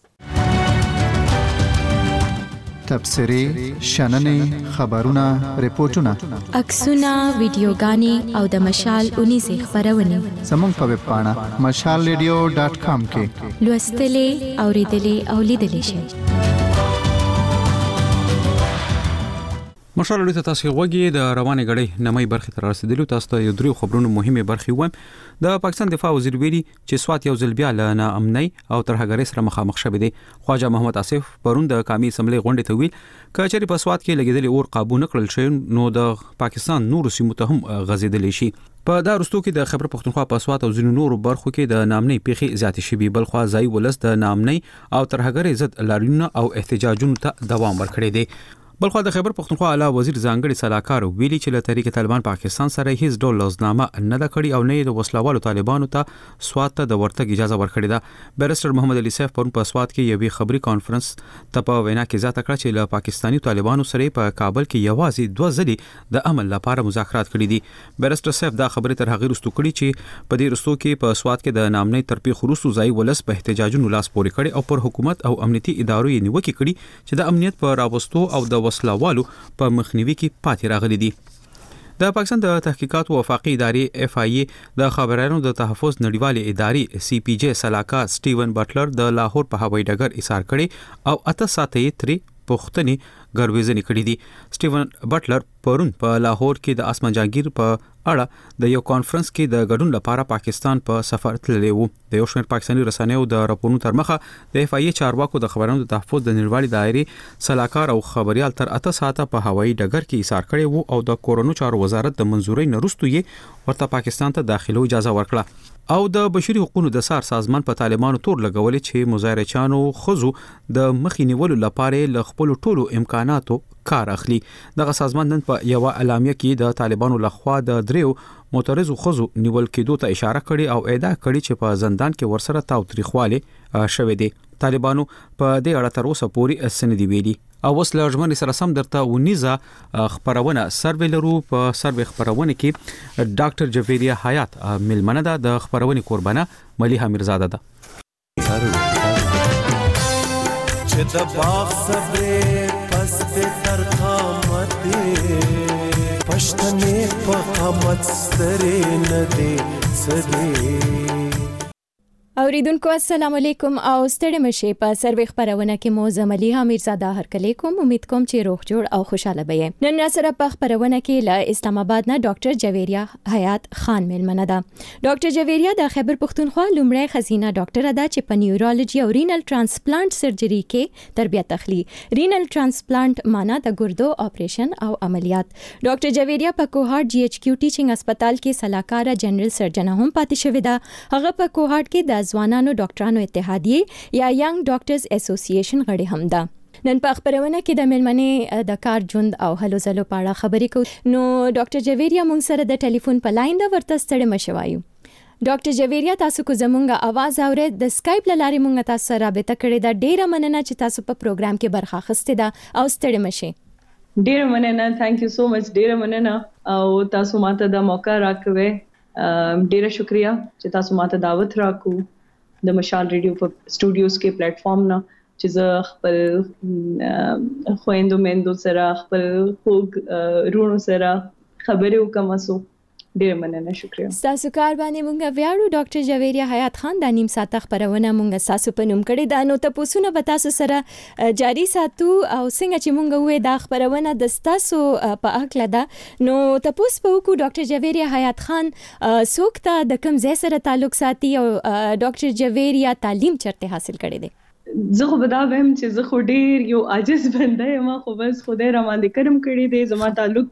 تبصرې، شننې، خبرونه، ریپورتونه، عکسونه، ویډیوګانې او د مشال اونیزې خبرونه زموږ په ویب پاڼه مشال ریډیو ډاټ کام کې لوستلې، اوریدلې او لیدلې شئ. مشال لري تاسو غوږی د روانې غړې نمای برخه تر رسیدلو تاسو ته یو درې خبرونه مهمه برخه وایم. د پاکستان دفاع وزیر ویلي چې سوات یو ځل بیا له ناامنۍ او ترهګرۍ سره مخامخ شوی دی. خواجه محمد آصف پرون د قومي اسمبلی غونډې ته ویل کچېری په سوات کې لګیدلې اور قابو نه کړل شي نو د پاکستان نور سیمو ته هم غځېدلی شي. په دا رستو کې د خیبر پختونخوا په سوات او ځینو نورو برخو کې د ناامنۍ پیښې زیاتې شوي، بل خو ځای ولس د ناامنۍ او ترهګرۍ ضد لاریونونه او احتجاجونو ته دوام ورکړی دی. بلخو د خیبر پختونخوا اعلی وزیر ځانګړي صلاحکار ویلي چې له طریق طالبان پاکستان سره هیڅ ډول لوزنامه نه ده کړې او نه د وسلوالو طالبانو ته سوات ته د ورتګ اجازه ورکړې ده. بیرسټر محمد علي سیف پرون په سوات کې یوې خبري کانفرنس ته په وینا کې ځاته کړ چې له پاکستاني طالبانو سره په کابل کې یوازې دوه ځلې د عمل لپاره مذاکرات کړي دي. بیرسټر سیف دا خبره تر هغه وروسته کړي چې په دې رستو کې په سوات کې د نامنۍ ترپی خروسو ځای ولس په احتجاجونو لاس پورې کړي او پر حکومت او امنیتي ادارو یې نیوکه کړي چې د امنیت په راوستو او د وسلوالو په مخنیوي کې پاتې راغلي دي. د پاکستان د تحقیقات او وفاقي ادارې اف آی ای د خبرانو د تحفظ نړیوالې ادارې سی پی جی صلاحکار سټیون بټلر د لاهور په هوایي ډګر ایثار کړي او اته ساعته یې تری پښتني ګرویزنې کړې دي. سټیون بټلر پرون په لاهور کې د اسمان جهانگیر په اړه د یو کانفرنس کې د ګډون لپاره پاکستان په سفر تللی وو. د یو شمېر پاکستاني رسنیو د راپورونو تر مخه د اف آی ای چارواکو د خبرانو د تحفظ د نړیوالې دایرې صلاحکار او خبريال تر اته ساعته په هوایي ډګر کې ایثار کړي وو او د کورونو چارو وزارت د منځوري نرستو یې ورته پاکستان ته داخلو اجازه ورکړه. او د بشري حقوقو د سار سازمان په طالبانو تور لګولې چې مظاهرچانو خزو د مخې نیولو لپاره ل خپل ټولو امکاناتو کار اخلي. دغه سازمان نن په یو اعلامیه کې د طالبانو لخوا د دریو معترضو خزو نیول کېدو ته اشاره کړې او ادعا کړې چې په زندان کې ورسره تاوتریخواله شوې دي. طالبانو په دې اړه تر اوسه پورې سندې ویلي. او اوس له ژمنې سره سم درته ونیزه خبرونه سروې لرو. په سروې خبرونه کې ډاکټر جویریا حیات ملمنه ده، د خبرونه قربانه ملیحه میرزاده ده. چې د باغ صبر پس تر قامت پښتنې په قامت سترې نه دي سدي. اوریدونکو السلام علیکم او ستړي مشه په سروي خبرونه کې مو زملي میرزاده هرکلی کوم. امید کوم چې روغ جوړ او خوشاله به. نن سره په خبرونه کې له اسلام آباد نه ډاکټر جویریا حیات خان ملمنه ده. ډاکټر جویریا د خیبر پختونخوا لومړی خزینه ډاکټر ده چې په نیورولوژي او رینل ترانسپلانت سرجری کې تربیت اخلي. رینل ترانسپلانت معنا د ګردو اپریشن او عملیات. ډاکټر جویریا په کوهارت جی ایچ کیو ټیچینګ هسپتال کې سلاکار جنرال سرجن هم پاتې شوې ده. هغه په کوهارت کې د ځوانانو ډاکټرانو اتحادیه یا ینګ ډاکټرز اسوسییشن غړي هم ده. نن په خبرونه کې د ملمنې د کار ژوند او هلو ځلو په اړه خبرې کوو. نو ډاکټر جویریا مونږ سره د ټلیفون په لاین دا ورته ستړي مشوایو. ډاکټر جویریا تاسو کو زمونږه आवाज اورئ. د سکایپ لارې مونږ تاسو سره رابطه کړې ده. ډیره مننه چې تاسو په پروګرام کې برخه اخیستې ده او ستړي مشه. ډیره مننه. ثانک یو سو مچ. ډیره مننه او تاسو ماته د موقع راکوي. ډیره شکریا چې تاسو ماته دعوت راکو د مشال ریډیو په سټوډیوز کې پلیټ فارم نه چې زه خپل خويندو مندو سره خپل خوږ رونو سره خبرې وکم. سو ډیر مننه. شکریا. تاسو کار باندې مونږ ویاړو. ډاکټر جویریا حیات خان د نیم ساعت خبرونه مونږ تاسو په نوم کړی دا. نو تاسو نه به تاسو سره جاری ساتو او څنګه چې مونږ وې دا خبرونه د تاسو په اکل ده. نو تاسو په وکړو ډاکټر جویریا حیات خان څوک ته د کوم ځای سره تعلق ساتي او ډاکټر جویریا تعلیم چرته حاصل کړی دی؟ زه خو بدا ویم چې زه خو ډیر یو عاجز بنده یم. خو بس خدای را باندې کرم کړی دی. زما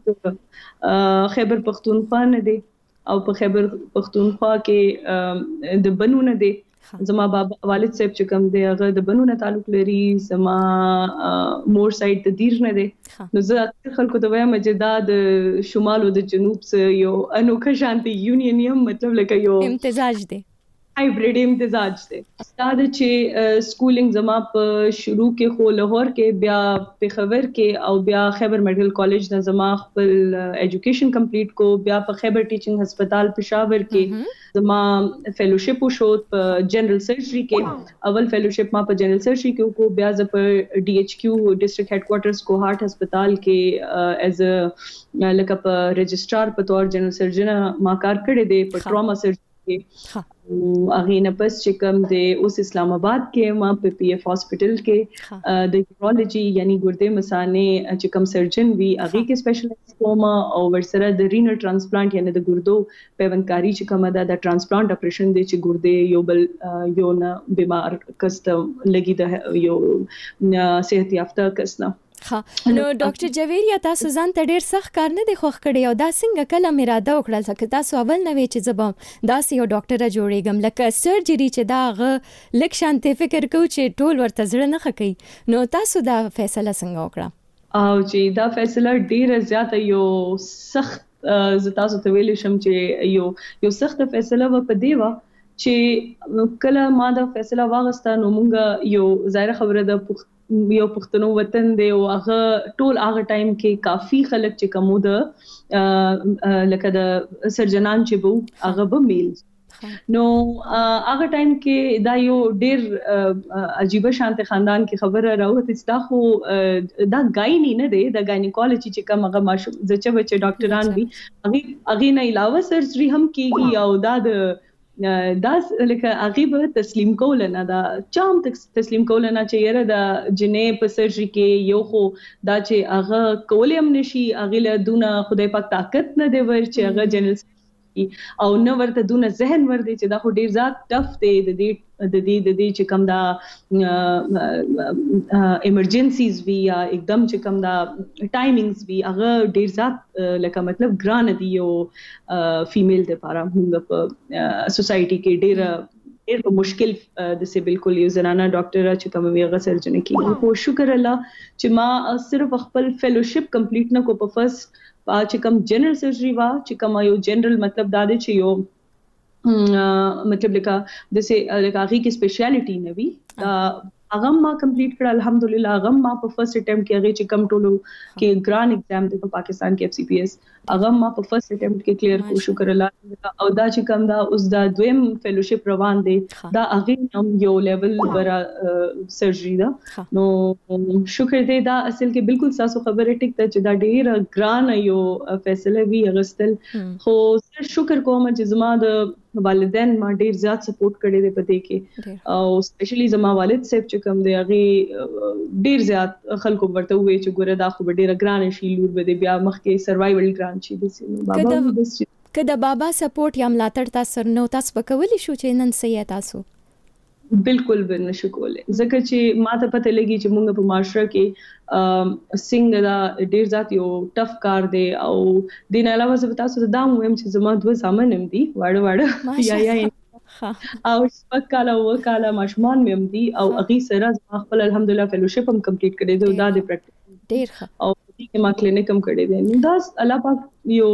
تعلق خیبر پختونخوا نه دی او په خیبر پختونخوا کې د بنو نه دی. زما بابا والد صاحب چې کوم دی هغه د بنو نه تعلق لري. زما مور سایډ د دیر نه دی. نو زه اکثر خلکو ته وایم چې دا د شمال او د جنوب سره یو انوکه شانتي یونین یم. مطلب لکه یو امتزاج دی، هایبریډ امتزاج دی. استاد چې سکولینګ زما په شروع کې خو لاهور کې بیا پېښور کې او بیا خیبر میډیکل کالج نه زما خپل ایجوکیشن کمپلیټ کو. بیا په خیبر ټیچینګ هسپتال پېښور کې زما فیلوشپ وشو په جنرال سرجری کې. اول فیلوشپ ما په جنرال سرجری کې کو. بیا ز په ډي ایچ کیو ډسټریکټ هډ کوارټرز کوهارت هسپتال کې ایز ا لکه په رجسٹرار په تور جنرال سرجن ما کار کړی دی په ټراما سرجری کې. اغه نه پس چې کوم د اوس اسلام آباد کې ما په پی ایف هاسپټل کې د یورولوژي یعنی ګردې مثانه چې کوم سرجن وی اغه کې سپیشلیست کوم او ورسره د رینل ترانسپلانت یعنی د ګردو پیوندکاری چې کوم ده د ترانسپلانت اپریشن دی چې ګردې یو بل یو نه بیمار کس ته لګي د یو صحت یافته کس نه. ها نو ډاکټر جویریا تاسو ځان ته ډیر سخت کار نه دی خوښ کړی او دا څنګه کله مراده وکړل چې تاسو اول نه وی چې زبم داسې یو ډاکټر جوړېږم لکه سرجری چې دا غ لک شانتي فکر کو چې ټول ورته زړه نه خکې نو تاسو دا فیصله څنګه وکړه؟ او چې دا فیصله ډیره زیاته یو سخت ز تاسو ته ویل شم چې یو یو سخت فیصله و په دیوا چې کله ما دا فیصله واغسته نو مونږ یو ظاهر خبره ده یو پښتنو وطن دی او هغه ټول هغه ټایم کې کافي خلک چې کومو د لکه د سرجنان چې بو هغه به میل نو هغه ټایم کې دا یو ډیر عجیب شانت خاندان کې خبره راوته چې دا خو دا گاینی نه دی د گاینیکولوژي چې کوم هغه ماشوم زچ بچ ډاکټران وي هغه هغه نه علاوه سرجری هم کیږي او دا د دا لکه هغه تسلیم کول نه دا چام تسلیم کول نه چې یره د جنې په سرجری کې یو خو دا چې هغه کولم نشي هغه له دونه خدای پاک طاقت نه دی ور چې هغه جنرال او نو ورته دونه ذهن ور دي چې دا خو ډیر زیات ټف دی د دې د دې د دې چې کوم دا ایمرجنسیز وی یا एकदम چې کوم دا ټایمینګز وی هغه ډیر زیات لکه مطلب ګران دی یو فیمیل د لپاره موږ په سوسايټي کې ډیر ډیر په مشکل د سه بالکل یو زنانه ډاکټر چې کوم وی هغه سرجن کې خو شکر الله چې ما صرف خپل فیلوشپ کمپلیټ نه کو په فرست چې کوم جنرال سرجری وا چې کوم یو جنرال مطلب دا دی چې یو مطلب لکه د سه لکه هغه کې سپیشلیټی نه وی هغه ما کمپلیټ کړ الحمدلله هغه ما په فرست اټمپټ کې هغه چې کم ټولو کې ګران ایگزام دی په پاکستان کې اف سی پی ایس هغه ما په فرست اټمپټ کې کلیر کو شکر الله او دا چې کم دا اوس دا دویم فیلوشپ روان دی دا هغه هم یو لیول برا سرجری دا نو شکر دې دا اصل کې بالکل تاسو خبره ټیک ته چې دا ډیر ګران یو فیصله وی غستل خو شکر کوم چې زما د والدین ما ډیر زیات سپورټ کړی دی پدې کې او سپیشلی زما والد صاحب چې کوم دی هغه ډیر زیات خلکو ورته وې چې ګوره دا خو ډیر ګران شي لور به بیا مخ کې سروایوال ګران شي د بابا بس کله بابا سپورټ یا ملاتړ تاسو نو تاسو پکولې شو چې نن سې تاسو بالکل به نشو کولای ځکه چې ما ته پته لګي چې موږ په معاشره کې څنګه دا ډیر ذات یو ټف کار دی او دین علاوه زه تاسو ته دا وایم چې زما دوه سامان هم دي واړه واړه یا یا او سپک کاله او کاله ماشومان مې هم دي او اغي سره خپل الحمدلله فیلوشپ هم کمپلیټ کړی دی دا د پریکټیس ډیر ښه او چې ما کلینیک هم کړی دی دا الله پاک یو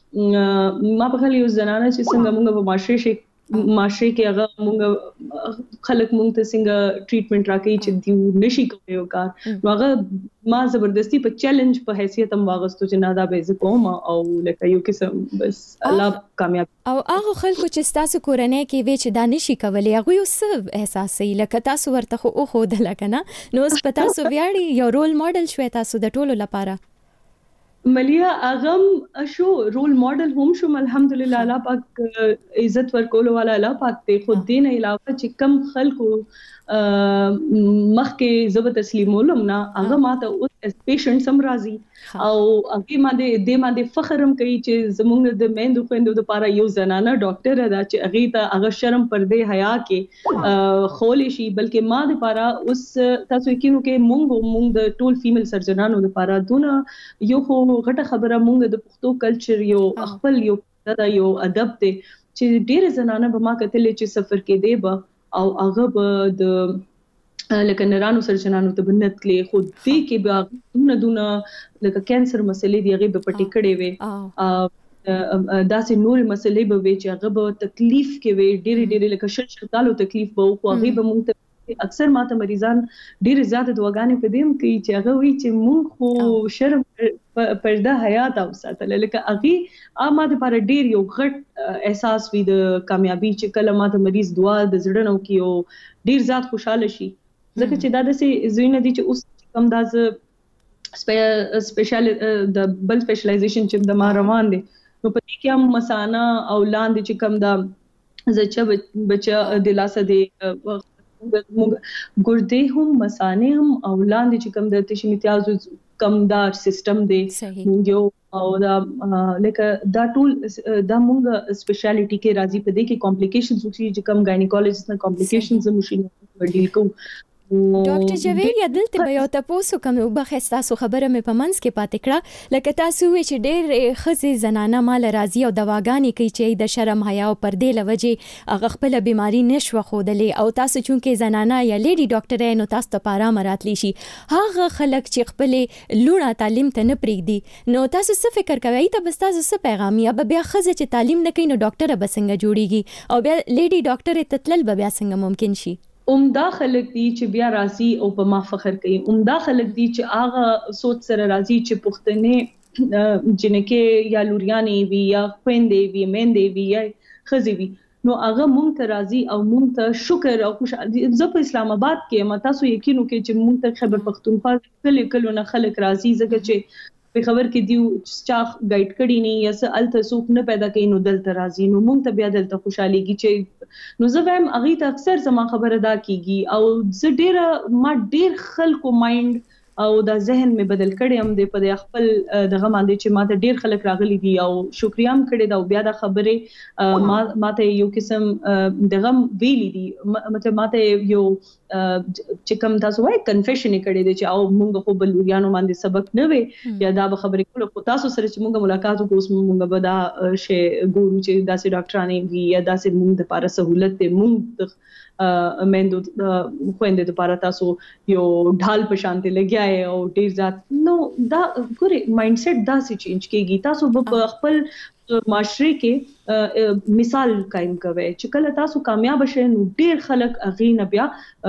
ما په خل یو زنانه چې څنګه موږ په معاشره شي معاشره کې هغه موږ خلک موږ ته څنګه ټریټمنټ راکړي چې دی نشي کوي او کار نو هغه ما زبردستی په چیلنج په حیثیت هم واغستو چې نه دا به کوم او لکه یو قسم بس الله کامیاب او هغه خلکو چې تاسو کورنۍ کې وی چې دا نشي کولای هغه یو څه احساسي لکه تاسو ورته خو خو د لکه نه نو اوس په تاسو ویاړي یو رول ماډل شوي تاسو د ټولو لپاره ملیا اغم شو رول ماډل هم شو الحمدلله الله پاک عزت ورکول والا الله پاک ته خود دین علاوه چې کم خلکو مخ کې زب تسلیمولم نه هغه ماته اوس پیشنټ سم راضي او هغه ما دې دې ما دې فخرم کوي چې زمونږ د میندو خويندو د لپاره یو زنانه ډاکټر ادا چې هغه ته هغه شرم پردې حیا کې خولې شي بلکې ما د لپاره اوس تاسو کینو کې مونږ مونږ د ټول فیمیل سرجنانو د لپاره دونه یو خو غټه خبره مونږ د پښتو کلچر یو خپل یو دا یو ادب دی چې ډېر زنانه به ما کتلې چې سفر کې دی به او هغه به د لکه نرانو سرجنانو ته بنت کړي خو دې کې به دونه دونه لکه کانسر مسلې دی هغه به پټې کړي وي دا سه نور مسلې به وي چې هغه به تکلیف کې وي ډېر ډېر لکه شل شل کالو تکلیف به او هغه به مونږ ته اکثر ماته مریضان ډېر زیات دواګانې په دیم کوي چې هغه وی چې مونږ خو شرم پرده حیات او ساتل لکه هغه اماده پر ډېر یو غټ احساس وي د کامیابی چې کله ماته مریض دعا د زړه نو کیو ډېر زیات خوشاله شي ځکه چې دا د سه زوینه دي چې اوس کم داز سپیشل د بل سپیشلایزیشن چې د ما روان دي نو په دې کې هم مسانه او لاندې چې کم دا زچا بچا دلاسه دی ګردې هم مسانې هم او لاندې چې کوم د تشې امتیاز کمدار سیستم دی یو او دا لکه دا ټول دا مونږ سپیشلیټي کې راځي په دې کې کمپلیکیشنز چې کوم ګاینیکولوژیست نه کمپلیکیشنز مشین ډیل کوم ډاکټر جویر یا دلته به یو تاسو کوم وبخښ تاسو خبره مې په منځ کې پاتې کړه لکه تاسو وی چې ډېر خزي زنانه مال راضي او دواګانې کوي چې د شرم حیا او پردې لوجه هغه خپل بیماری نشو خودلې او تاسو چونکې زنانه یا لیډي ډاکټر نو تاسو ته پاره مراتلی شي هغه خلک چې خپل لونه تعلیم ته نه پریږدي نو تاسو څه فکر کوئ ته بس تاسو څه پیغام یا بیا خزه چې تعلیم نه کوي نو ډاکټر به څنګه جوړیږي او بیا لیډي ډاکټر ته تلل به بیا څنګه ممکن شي عمده خلک دي چې بیا راځي او په ما فخر کوي عمده خلک دي چې هغه سوچ سره راځي چې پښتنې جنکه یا لوریانې وی یا خويندې وی مېندې وی یا خزي وی نو هغه مونږ ته راځي او مونږ ته شکر او خوشالي زه په اسلام آباد کې ما تاسو یقین وکړئ چې مونږ ته خیبر پختونخوا کله کله نه خلک راځي ځکه چې په خبر کې دیو چا ګایډ کړي نه یا څه الته سوق نه پیدا کړي نو دلته راځي نو مونږ ته بیا دلته خوشاليږي چې نو زه وایم اغه ته اکثر زما خبره دا کیږي او زه ډیر ما ډیر خلکو مایند او دا ذهن می بدل کړي هم د په خپل دغه باندې چې ماته ډیر خلک راغلي دي او شکریا هم کړي دا بیا د خبره ما ماته یو قسم دغه ویلي دي مطلب ماته یو چې کوم تاسو وایي کنفیشن کړي دي چې او مونږ خو بلوریانو باندې سبق نه وي یا دا به خبرې کول خو تاسو سره چې مونږ ملاقات وکړو مونږ به دا شی ګورو چې داسې ډاکټرانه وي یا داسې مونږ د لپاره سہولت دی مونږ مېندو خويندې د لپاره تاسو یو ډال په شانته لګیاي او ډیر ځات نو دا ګوري مایند سیټ دا سي چینج کیږي تاسو په خپل معاشري کې مثال قائم کوي چې کله تاسو کامیاب شئ نو ډیر خلک اغه نه بیا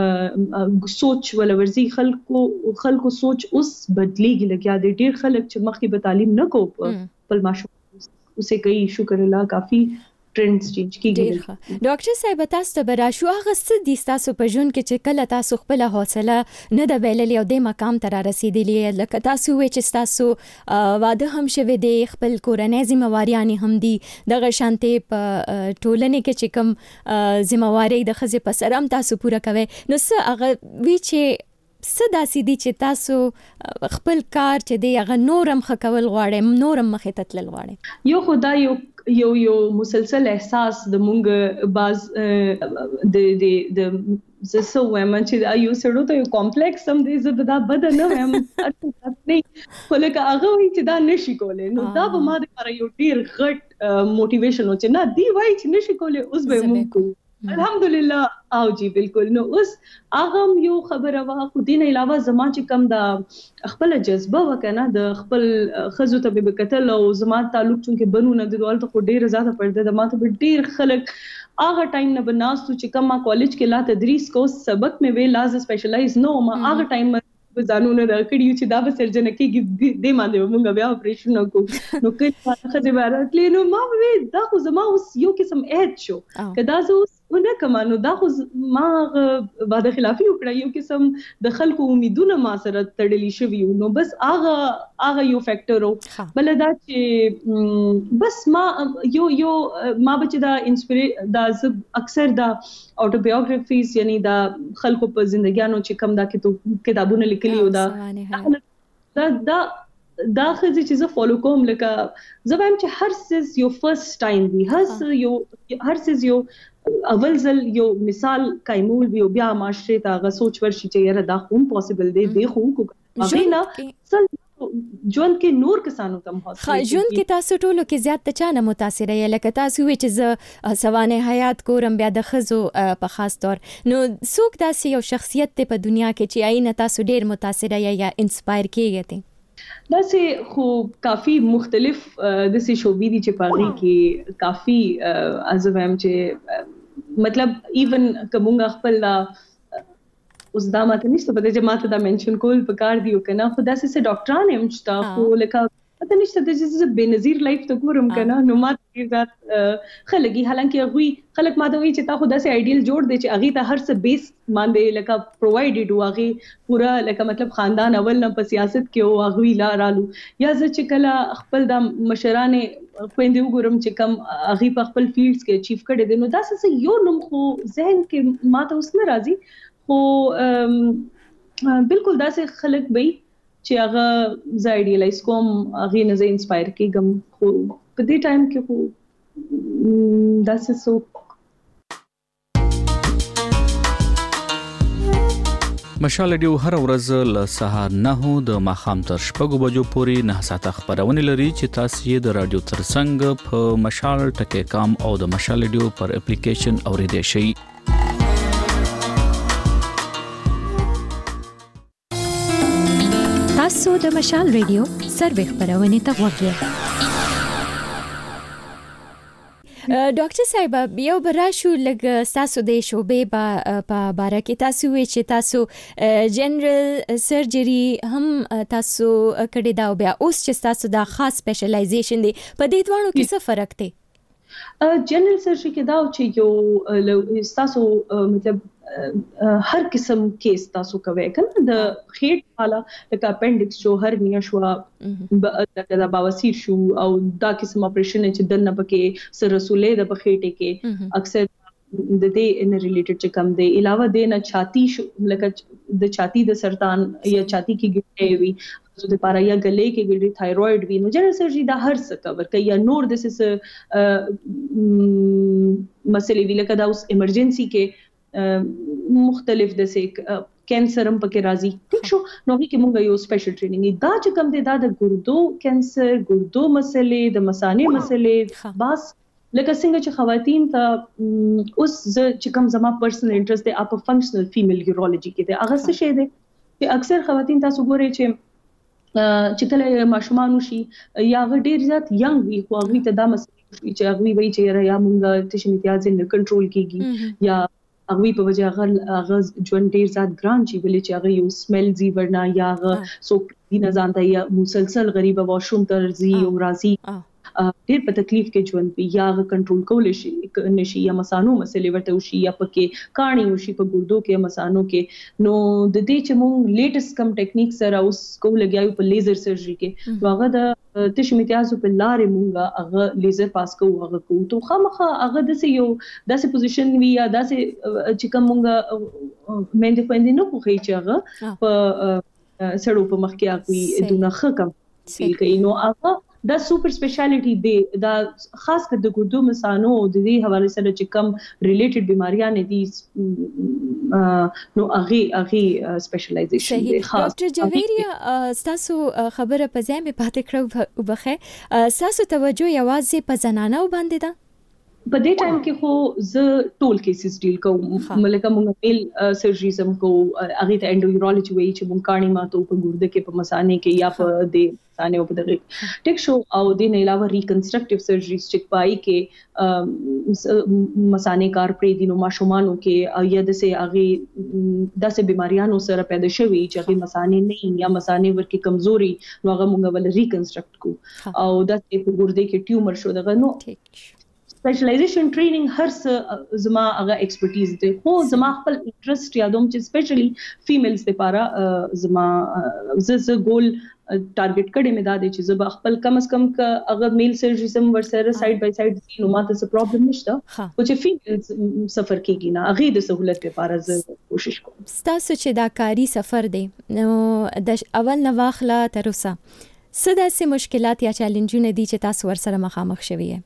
سوچ ولورزي خلکو خلکو سوچ اوس بدليږي لګیا دي ډیر خلک چې مخکې به تعلیم نه کو خپل معاشري اوسه کوي شکر الله کافي ټرندز چینج کیږي ډاکټر صاحب تاسو ته براشو هغه څه دي تاسو په ژوند کې چې کله تاسو خپل حوصله نه د بیللې او د مقام ته رسیدلی لکه تاسو وې چې تاسو واده هم شوه د خپل کورنۍ ذمہواریاں هم دي دغه شانته په ټولنه کې چې کوم ذمہواری د خزې په سر هم تاسو پوره کوي نو څه هغه وی چې صدا سیدی چې تاسو خپل کار چې دی هغه نورم خکول غواړي نورم مخې ته تلل غواړي یو خدای یو یو یو مسلسل احساس د مونږ باز د د د زسو ومن چې یو سړو ته یو کمپلیکس هم دی زه دا بد نه ویم نه ولکه هغه وی چې دا نشي کولای نو دا به ما لپاره یو ډیر غټ موټیویشن و چې نه دی وای چې نشي کولای اوس به مونږ الحمدلله او جی بالکل نو اوس هغه یو خبره وا خو دین علاوه زما چې کم دا خپل جذبه وکنه د خپل خزو ته به کتل او زما تعلق چونکه بنونه د دوالته خو ډیر زیاته پرده د ماته ډیر خلک هغه ټایم نه بناستو چې کم ما کالج کې لا تدریس کو سبق مې وی لاز سپیشلایز نو ما هغه ټایم بزانونه راکړیو چې دا به سرجن کې د باندې موږ بیا اپریشن وکړو نو کله خځه بارات لینو ما وی دا خو زما اوس یو قسم اهد شو کدا زه ونه کمانو دا خو ما واده خلافي وکړه یو قسم د خلکو امیدونه ما سره تړلې شوی نو بس هغه هغه یو فیکټر بل دا چې بس ما یو یو ما بچ دا انسپری دا اکثر دا اوټوبیوګرافیز یعنی دا خلکو په ژوندګیانو چې کم دا کتابونه لیکلي او دا دا دا دا خزي چې زه فالو کوم لکه زه وایم چې هر سیز یو فرست ټایم دی هر یو هر سیز یو اول ځل یو مثال قائمول وی بیا معاشره ته غو سوچ ورشي چې یاره دا خو پوسیبل دی دی خو کو غینا سل ژوند کې نور کسانو تم حاصل خا ژوند کې تاسو ټولو کې زیات ته چانه متاثر یې لکه تاسو وی چې ز سوانه حیات کورم بیا د خزو په خاص طور نو څوک داسې یو شخصیت ته په دنیا کې چې آینه تاسو ډیر متاثر یا یا انسپایر کیږئ داسې خو کافی مختلف داسې شوبې دي چې پاغي کې کافی ازویم چې مطلب ایون کومه خپل اوس دا ماته نشته په دې چې ماته دا منشن کول پکار دی کنه خو داسې سه ډاکټران هم شته خو لکه پته نشته چې بنظیر لایف ته ګورم کنه نو ماته ذات خلګي حالانکه غوي خلک ماته وی چې تا خو داسې ایډیل جوړ دی چې اغه ته هر څه بیس باندې لکه پرووایډډ واغي پورا لکه مطلب خاندان اول نه په سیاست کې او اغوی لا رالو یا چې کله خپل د مشرانه خويندې وګورم چې کم هغه په خپل فیلډز کې اچیو کړي دي نو دا څه یو نوم خو ذهن کې ماته اوس نه راځي خو بالکل دا څه خلک به چې هغه ز ایډیالایز کوم هغه نه زه انسپایر کیږم خو په دې ټایم کې خو دا څه سو مشال ریډیو هر ورځ له سهار نه د ماخام تر شپږو بجو پورې نه ساعته خبرونه لري چې تاسو یې د رادیو ترڅنګ په مشال ټکی کام او د مشال ریډیو پر اپلیکیشن اوریدئ شئ. تاسو د مشال ریډیو سروي خبرونه ته وګورئ. ډاکټر صاحب یو براشو لګ تاسو د شوبې په باره کې تاسو وی چې تاسو جنرال سرجری هم تاسو کړی دا بیا اوس چې تاسو دا خاص سپیشلایزیشن دی په دې دوانو کې څه فرق دی؟ جنرال سرجری کې دا چې یو تاسو مطلب هر قسم کیس تاسو کوي کنه د خېټ حاله لکه اپنډکس شو هرنیا شو د باوسیر شو او دا قسم اپریشن چې دنه پکې سر رسولې د بخېټه کې اکثر د دې ان ریلیټډ چې کم دی علاوه د نه چھاتی لکه د چھاتی د سرطان یا چھاتی کې ګټې وي د لپاره یا گلے کې ګډي تایرویډ وی نو جنرال سرجری دا هر څه کور کوي یا نور د څه مسلې وی لکه دا اوس ایمرجنسي کې مختلف د سه کینسر هم پکې راځي ٹھیک شو نو کې موږ یو سپیشل ټریننګ دا چې کوم دی دا د ګردو کینسر ګردو مسلې د مثانې مسلې بس لکه څنګه چې خواتین ته اوس چې کوم زما پرسنل انټرست دی اپ فنکشنل فیمیل یورولوژي کې دی هغه څه شي دی چې اکثر خواتین تاسو ګورئ چې چې کله ماشومان شي یا ډېر زیات ینګ وي خو هغه ته دا مسلې چې هغه وی چې یا موږ تشم امتیاز نه کنټرول کیږي یا هغه په وجه هغه هغه ژوند ډیر زیات ګران شي ولې چې هغه یو سمیل زی ورنا یا هغه سو دینه ځانته یا مسلسل غریب واشروم تر زی او راضی ډیر په تکلیف کې ژوند وي یا هغه کنټرول کول شي نشي یا مسانو مسلې ورته وشي یا پکې کاڼي وشي په ګردو کې مسانو کې نو د دې چې موږ لیټست کم ټیکنیک سره اوس کو لګیاو په لیزر سرجری کې هغه د تشم امتیاز په لارې مونږه هغه لیزر پاس کوو هغه کوو ته خامخا هغه د یو داسې پوزیشن وی یا داسې چې کوم مونږه مېندې پېندې نو کوي چې هغه په سړو په مخ کې اګوي دونه ښه کم فیل کوي نو هغه دا سپر سپیشلیټي دی دا خاص کر د ګردو مسانو د دې حواله سره چې کم ریلیټډ بیماریاں دي نو هغه هغه سپیشلایزیشن دی خاص. ډاکټر جویریا تاسو خبره په ځای په پاتې کړو وبخه تاسو توجه یوازې په زنانو باندې ده په دې ټایم کې خو ز ټول کیسز ډیل کوم ملکه موږ میل سرجریزم کو هغه ته انډویورولوژي وایي چې موږ کاڼي ماتو په ګرده کې په مسانې کې یا په دې مسانې او په دغه ټیک شو او د نه علاوه ریکنسټرکټیو سرجریز چې پای کې مسانې کار پرې دي نو ماشومانو کې یا د سه هغه داسې بیماریانو سره پیدا شوي چې هغه مسانې نه یا مسانې ورکې کمزوري نو هغه موږ ول ریکنسټرکټ کو او د په ګرده کې ټیومر شو دغه نو سپیشلایزیشن ټریننګ هر څه زما هغه ایکسپرټیز دی خو زما خپل انټرست یادوم چې سپیشلی فیمیلز لپاره زما ز ز ګول ټارګټ کړي مې دا دی چې زما خپل کم از کم هغه میل سرجریزم ورسره سایډ بای سایډ نو ماته څه پرابلم نشته خو چې فیمیلز سفر کېږي نه هغه د سہولت لپاره ز کوشش کوم. تاسو چې دا کاری سفر دی نو د اول نه واخله تر اوسه څه داسې مشکلات یا چیلنجونه دي چې تاسو ورسره مخامخ شوي یې؟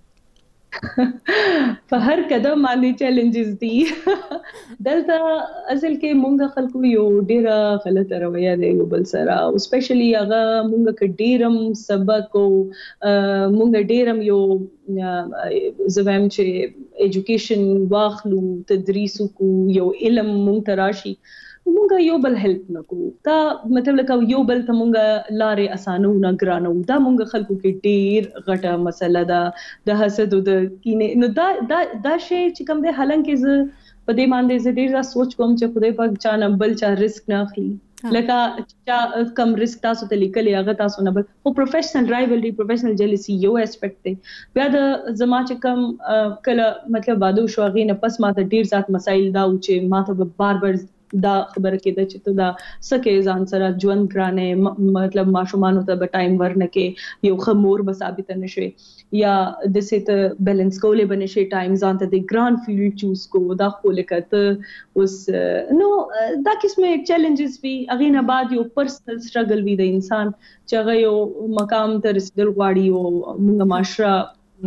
په هر قدم باندې چیلنجز دي دلته اصل کې مونږ خلکو یو ډیره غلطه رویه ده یو بل سره او سپیشلی هغه مونږ کې ډیرم سبق او مونږ ډیرم یو زویم چې ایجوکیشن واخلو تدریس کو یو علم مونږ تراشي مونږ یو بل هیلپ نکو دا مطلب لکه یو بل ته مونږ لارې اسانو نه ګرانو دا مونږ خلکو کې ډیر غټه مسله ده د حسد او د کینې نو دا دا دا شی چې کوم دی حالانکه ز په دې باندې ز ډیر سوچ کوم چې خدای پاک چا نه بل چا ریسک نه اخلي لکه چا کم ریسک تاسو ته لیکل هغه تاسو نه بل او پروفیشنل رایولری پروفیشنل جیلسی یو اسپیکټ دی بیا د زما چې کم کله مطلب واده شو غي نه پس ماته ډیر ذات مسایل دا او چې ماته بار بار دا خبره کېده چې ته دا سکه ځان سره ژوند ګرانه مطلب ماشومان ته به ټایم ورنکې یو خمور به ثابت نشي یا د سیت بیلانس کولې بنشي ټایم ځان ته د ګران فیلډ چوز کو دا خو لکه اوس نو دا قسمه چیلنجز وی اغه بعد یو پرسنل سټرګل وی د انسان چې هغه یو مقام ته رسیدل غواړي او موږ معاشره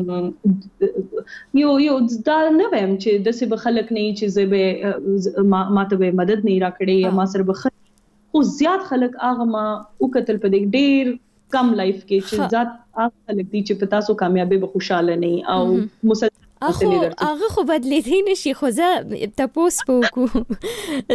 یو یو دا نه ویم چې د څه خلک نه چې زه به ماته به مدد نه راکړي یا ما سره به خو زیات خلک هغه ما او قتل په دې ډیر کم لایف کې چې ذات هغه خلک دي چې پتا سو کامیابی به خوشاله نه او مسلسل هغه خو بدلیدي نشي خو زه تاسو پوکو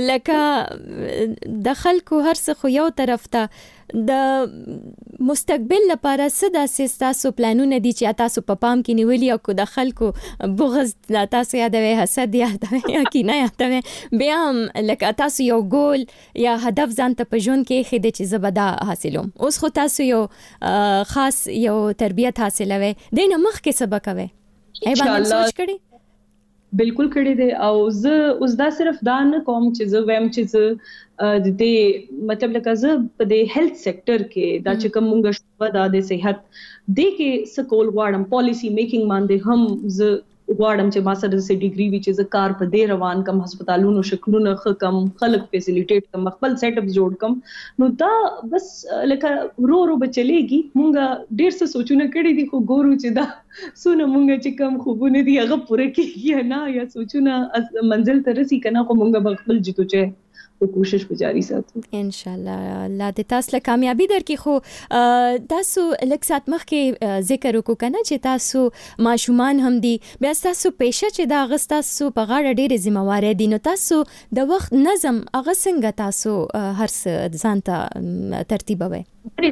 لکه د خلکو هر څه خو یو طرف ته د مستقبل لپاره څه د تاسو پلانونه دي چې تاسو په پام کې نیولي او کو د خلکو بغض تاسو یادوي حسد یادوي یا کینه یادوي بیا هم لکه تاسو یو ګول یا هدف ځان ته په ژوند کې خېده چې زبدا حاصلوم اوس خو تاسو یو خاص یو تربیت حاصلوي دینه مخ کې سبق کوي ای باندې سوچ کړی بالکل کړی دی او زه اوس دا صرف دا نه کوم چې زه ویم چې زه د دې مطلب لکه زه په دې هیلث سېکټر کې دا چې کوم موږ شوه دا د صحت دې کې سکول غواړم پالیسی میکینګ باندې هم زه غواړم چې ما سره د ډیګري وی چې زه کار په دې روان کم هسپتالونو شکلونه خکم خلک فیسیلیټیټ کم خپل سیټ اپ جوړ کم نو دا بس لکه رو رو بچلېږي مونږه ډیر څه سوچونه کړی دي خو ګورو چې دا سونه مونږه چې کم خوبونه دي هغه پوره کیږي نه یا سوچونه منزل ته رسي کنه خو مونږه خپل جتو چې کوشش به جاری ساتو ان شاء الله الله د تاسو له کامیابی درکې خو تاسو لکه سات مخ کې ذکر وکړو کنه چې تاسو ماشومان هم دي بیا تاسو پېښه چې دا غستا سو په غاړه ډېرې ذمہوارې دي نو تاسو د وخت نظم هغه څنګه تاسو هر څه ځان ته ترتیبوي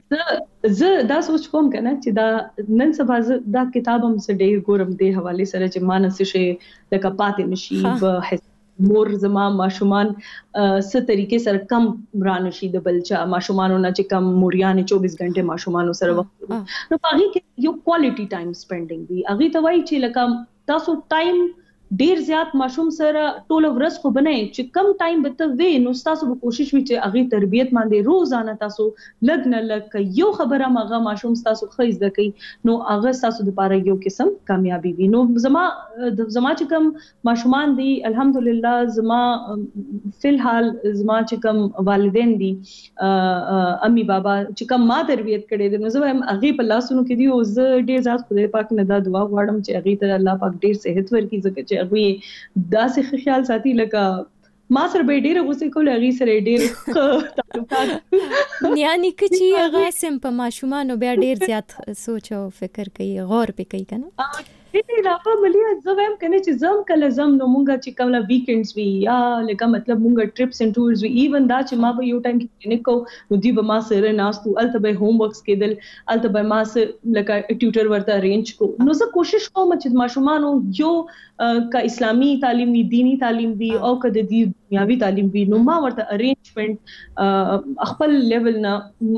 زه دا سوچ کوم کنه چې دا نن سبا دا کتاب هم څه ډېر ګورم دی حواله سره چې مانس شي لکه پاتې نشي په مور زما ماشومان څه طریقې سره کم برانشي د بلچا ماشومانو نه چې کم موریان چوبیس غنټه ماشومانو سره وخت نو پاغي کې یو کوالټي ټایم سپینډینګ دی اغه ته وای چې لکه تاسو ټایم ډیر زیات ماشوم سره ټول ورځ خو بنئ چې کم ټایم به ته وې نو تاسو به کوشش وکړئ چې اغه تربيت باندې روزانه تاسو لګ نه لګ یو خبره ماغه ماشوم تاسو خیز دکې نو اغه تاسو لپاره یو قسم کامیابی وي نو زما زما چې کم ماشومان دي الحمدلله زما فلحال زما چې کم والدین دي امي بابا چې کم ما تربيت کړي دي نو زه هم اغه په لاسونو کې دي او زه ډیر ځات خدای پاک نه دا دعا غواړم چې اغه ته الله پاک ډیر صحت ورکړي ځکه وی دا سه خیال ساتي لکه ما سره به ډیره غوسه کول غي سره ډیر تعلقات یعنی کچي هغه سم په ماشومان بیا ډیر زیات سوچ او فکر کوي غور به کوي کنه دې راپا ملي زویم کنه چې زم کله زم نو مونږه چې کومه ویکندز وی یا لکه مطلب مونږه ټریپس اینڈ ټورز وی ایون دا چې ما به یو ټایم کې نکو نو دی به ما سره ناستو الته به هوم ورکس کېدل الته به ما سره لکه ټیوټر ورته ارینج کو نو زه کوشش کوم چې ماشومانو یو کا اسلامي تعلیم وی دینی تعلیم وی او کده دی دنیاوی تعلیم وی نو ما ورته ارینجمنت خپل لیول نه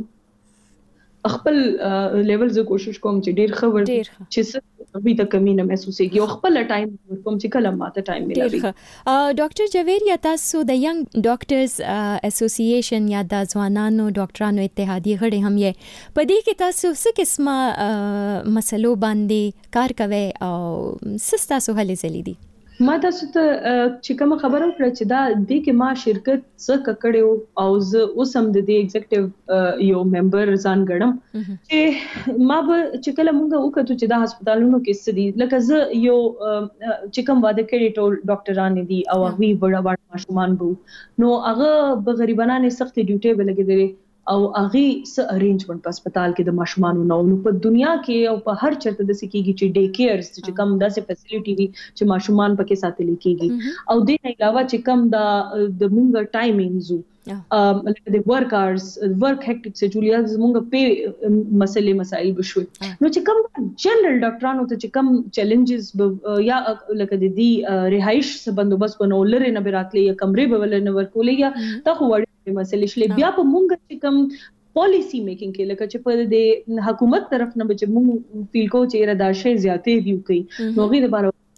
خپل لیول زه کوشش کوم چې ډیر خبر چې ابي ته کمی نه محسوسېږي او خپل ټایم کوم چې کله ماته ټایم ملوي ډاکټر جویر یا تاسو د ینګ ډاکټرز اسوسییشن یا د ځوانانو ډاکټرانو اتحادیه غړي هم یې په دې کې تاسو څه قسمه مسلو باندې کار کوي او څه تاسو هلې زلي دي ما تاسو ته چې کوم خبره وکړه چې دا د کې ما شرکت څه ککړیو او زه اوس هم د دې ایگزیکټیو یو ممبر ځان ګڼم چې ما به چې کله موږ وکړو چې دا هسپتالونو کې څه دي لکه زه یو چې کوم واده کړی ټول ډاکټران دي او هغه وړ وړ ماشومان بو نو هغه به غریبانه سخت ډیوټي بلګیدل او هغه س ارینجمنت په هسپتال کې د ماشومان نو نو په دنیا کې او په هر چرته د سکیږي چې ډے کیئرز چې کم داسې فیسیلیټي وي چې ماشومان پکې ساتل کېږي او د نه علاوه چې کم د د مونږ ټایمینګز ام لکه د ورک آورز ورک هیکټیک سیډول زموږ په مسلې مسائل بشوي نو چې کم جنرال ډاکټرانو ته چې کم چیلنجز یا لکه د دې رهایش څخه بندوبست بنول نه براتلې یا کمرې به ول نه ورکولې یا ته وړي مسلې شلې بیا په مونږ چې کم پالیسی میکینګ کې لکه چې په د حکومت طرف نه به چې مونږ فیل کو چې را دا شی زیاتې دیو کوي نو غي د بار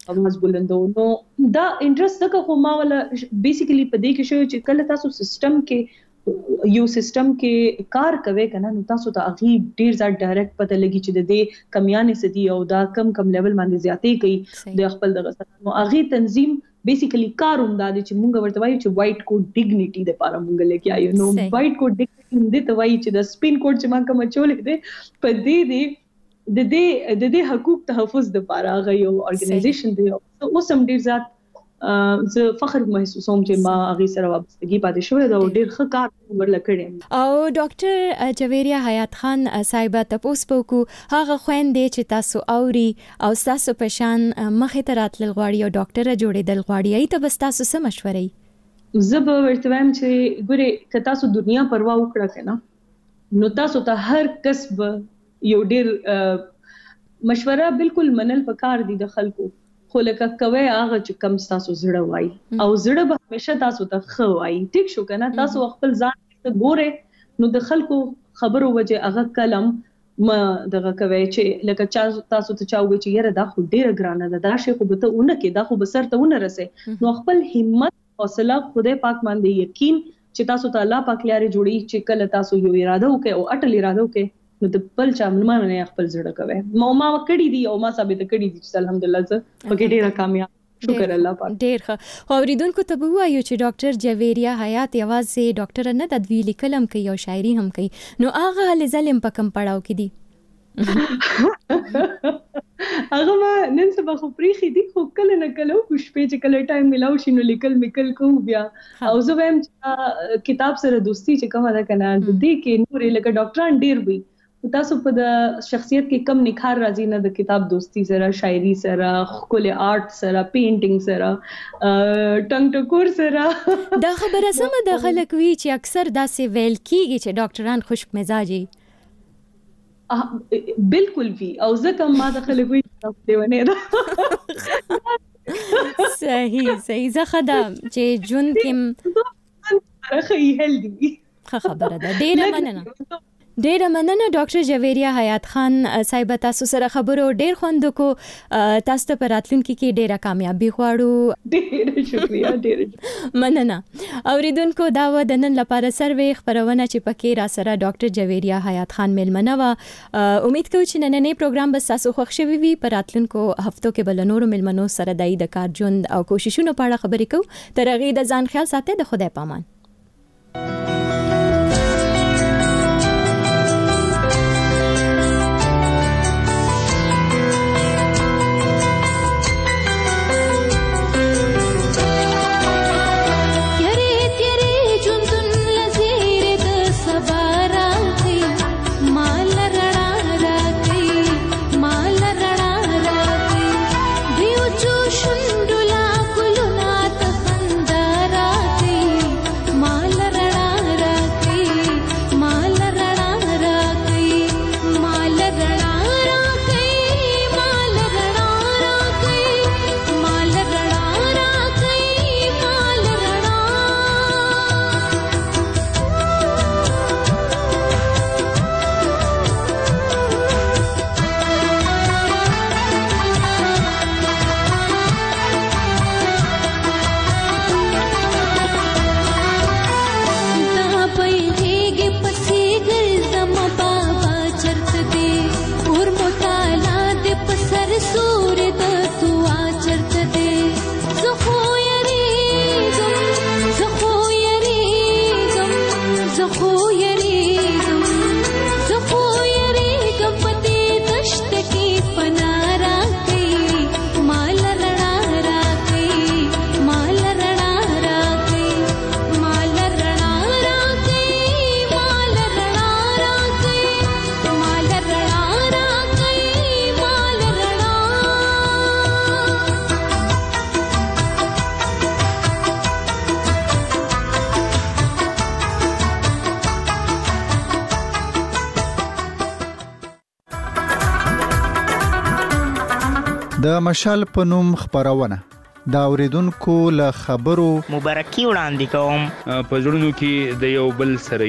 اواز بلندو. نو دا انټرست دغه خو ما ولا بیسیکلی په دې کې شو چې کله تاسو سیستم کې یو سیستم کې کار کوي کنه نو تاسو ته اغي ډیر ځات ډایرکټ پته لګي چې د دې کمیانې سدي او دا کم کم لیول باندې زیاتې کوي د خپل دغه نو اغي تنظیم بیسیکلی کار هم دا چې مونږ ورته وایو چې وایټ کوډ ډیګنیټي د پاره مونږ لکه آیو نو وایټ کوډ ډیګنیټي دې ته وایي چې د سپین کوډ چې ما کوم چولې دې په دې دې د دې د دې حقوق تحفظ د پاره غي یو ارګنایزیشن دی او سم ډیر ځات زه فخر محسوسوم چې ما هغه سره وابستګي پاتې شوې دا ډېر ښه کار ورل کړی. او ډاکټر جویریا حیات خان صاحب تاسو په کو هغه خويندې چې تاسو اوري او تاسو په شان مخې ته راتل غواړي او ډاکټر جوړېدل غواړي ای ته بس تاسو څه مشورې؟ زه به ورته وایم چې ګوره که تاسو دنیا پروا وکړه کنه نو تاسو ته هر کسب یو ډېر مشوره بالکل منل پکار دي د خلکو خو لکه کوي هغه چې کم تاسو زړه وای او زړه به همیشه تاسو ته خو وای ټیک شو کنه تاسو خپل ځان ته ګوره نو د خلکو خبرو وجه هغه کلم ما دغه کوي چې لکه تاسو ته چاوي چې یره دا خو ډیره ګرانه ده دا شی خو به ته اونې کې دا خو به سر ته ونه رسې نو خپل همت حوصله خدای پاک باندې یقین چې تاسو ته الله پاک لاري جوړي چې کله تاسو یو اراده وکړي او اټل اراده وکړي نو د بل چا منمن نه خپل زړه کوي ما ما کړی دی او ما ثابت کړی دي چې الحمدلله زه پکې ډیره کامیاب شکر الله پاک. ډیر ښه. اوریدونکو ته وایو چې ډاکټر جویریا حیات یوازې ډاکټر نه د ویلي کلم کوي او شاعري هم کوي نو هغه لزلم په کم پړاو کې دي هغه ما نن سبا خو پریخي دي خو کله نه کله خو شپې چې کله ټایم ملاو شي نو لیکل میکل کوم بیا او زه وایم چې کتاب سره دوستی چې کومه ده کنه د دې کې نور لکه ډاکټران ډیر وي تاسو په د شخصیت کې کم نکھار راځي نه د کتاب دوستی سره شاعري سره خپل آرټ سره پینټینګ سره ټنګ ټکور سره دا خبره سم ده خلک وی چې اکثر داسې ویل کیږي چې ډاکټران خوش مزاجي بالکل وی او ځکه ما د خلک وی دیونه ده صحیح صحیح زه خدام چې جون کم راخی هلدی خبره ده ډیره مننه ډیره مننه ډاکټر جویریا حیات خان صاحب تاسو سره خبرو ډیر خوند کو تاسو ته راتلونکي کې ډیره کامیابی غواړو. ډیره شکریا ډیره مننه. اوریدونکو دا و د نن لپاره سروي خبرونه چې پکې را سره ډاکټر جویریا حیات خان ملمنه و امید کوم چې نننې پروګرام به تاسو خوښ شوي وي په راتلونکو هفتو کې بل نور ملمنو سره دای د کار ژوند او کوششونو په اړه خبرې کوو تر هغه د ځان خیال ساتئ د خدای پامان. د مشال په نوم خبرونه دا اوریدونکو له خبرو مبارکي وړاندې کوم په ژوندونو کې د یو بل سره یو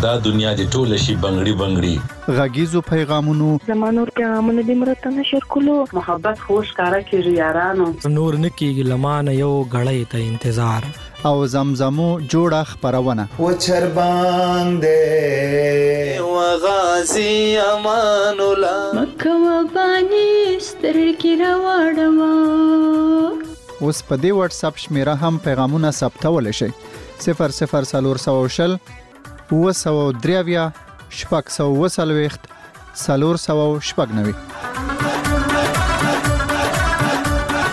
دا دنیا د ټوله شي بنگړي بنگړي غږیزو پیغامونو زمانور پیغامونه د مرته نشر کولو محبت خوش کارا کیږي یارانو نور نکیږي لمانه یو غړې ته انتظار او زمزمو جوړه خبرونه و چر باندې و غازی امان الله مکه و بانی سترګې راوړما. اوس په دې واتس اپ شمیره هم پیغامونه ثبتول شي صفر صفر سلور سو شل و سو دریویا شپږ سو وسلويخت سلور سو شپږ نوي.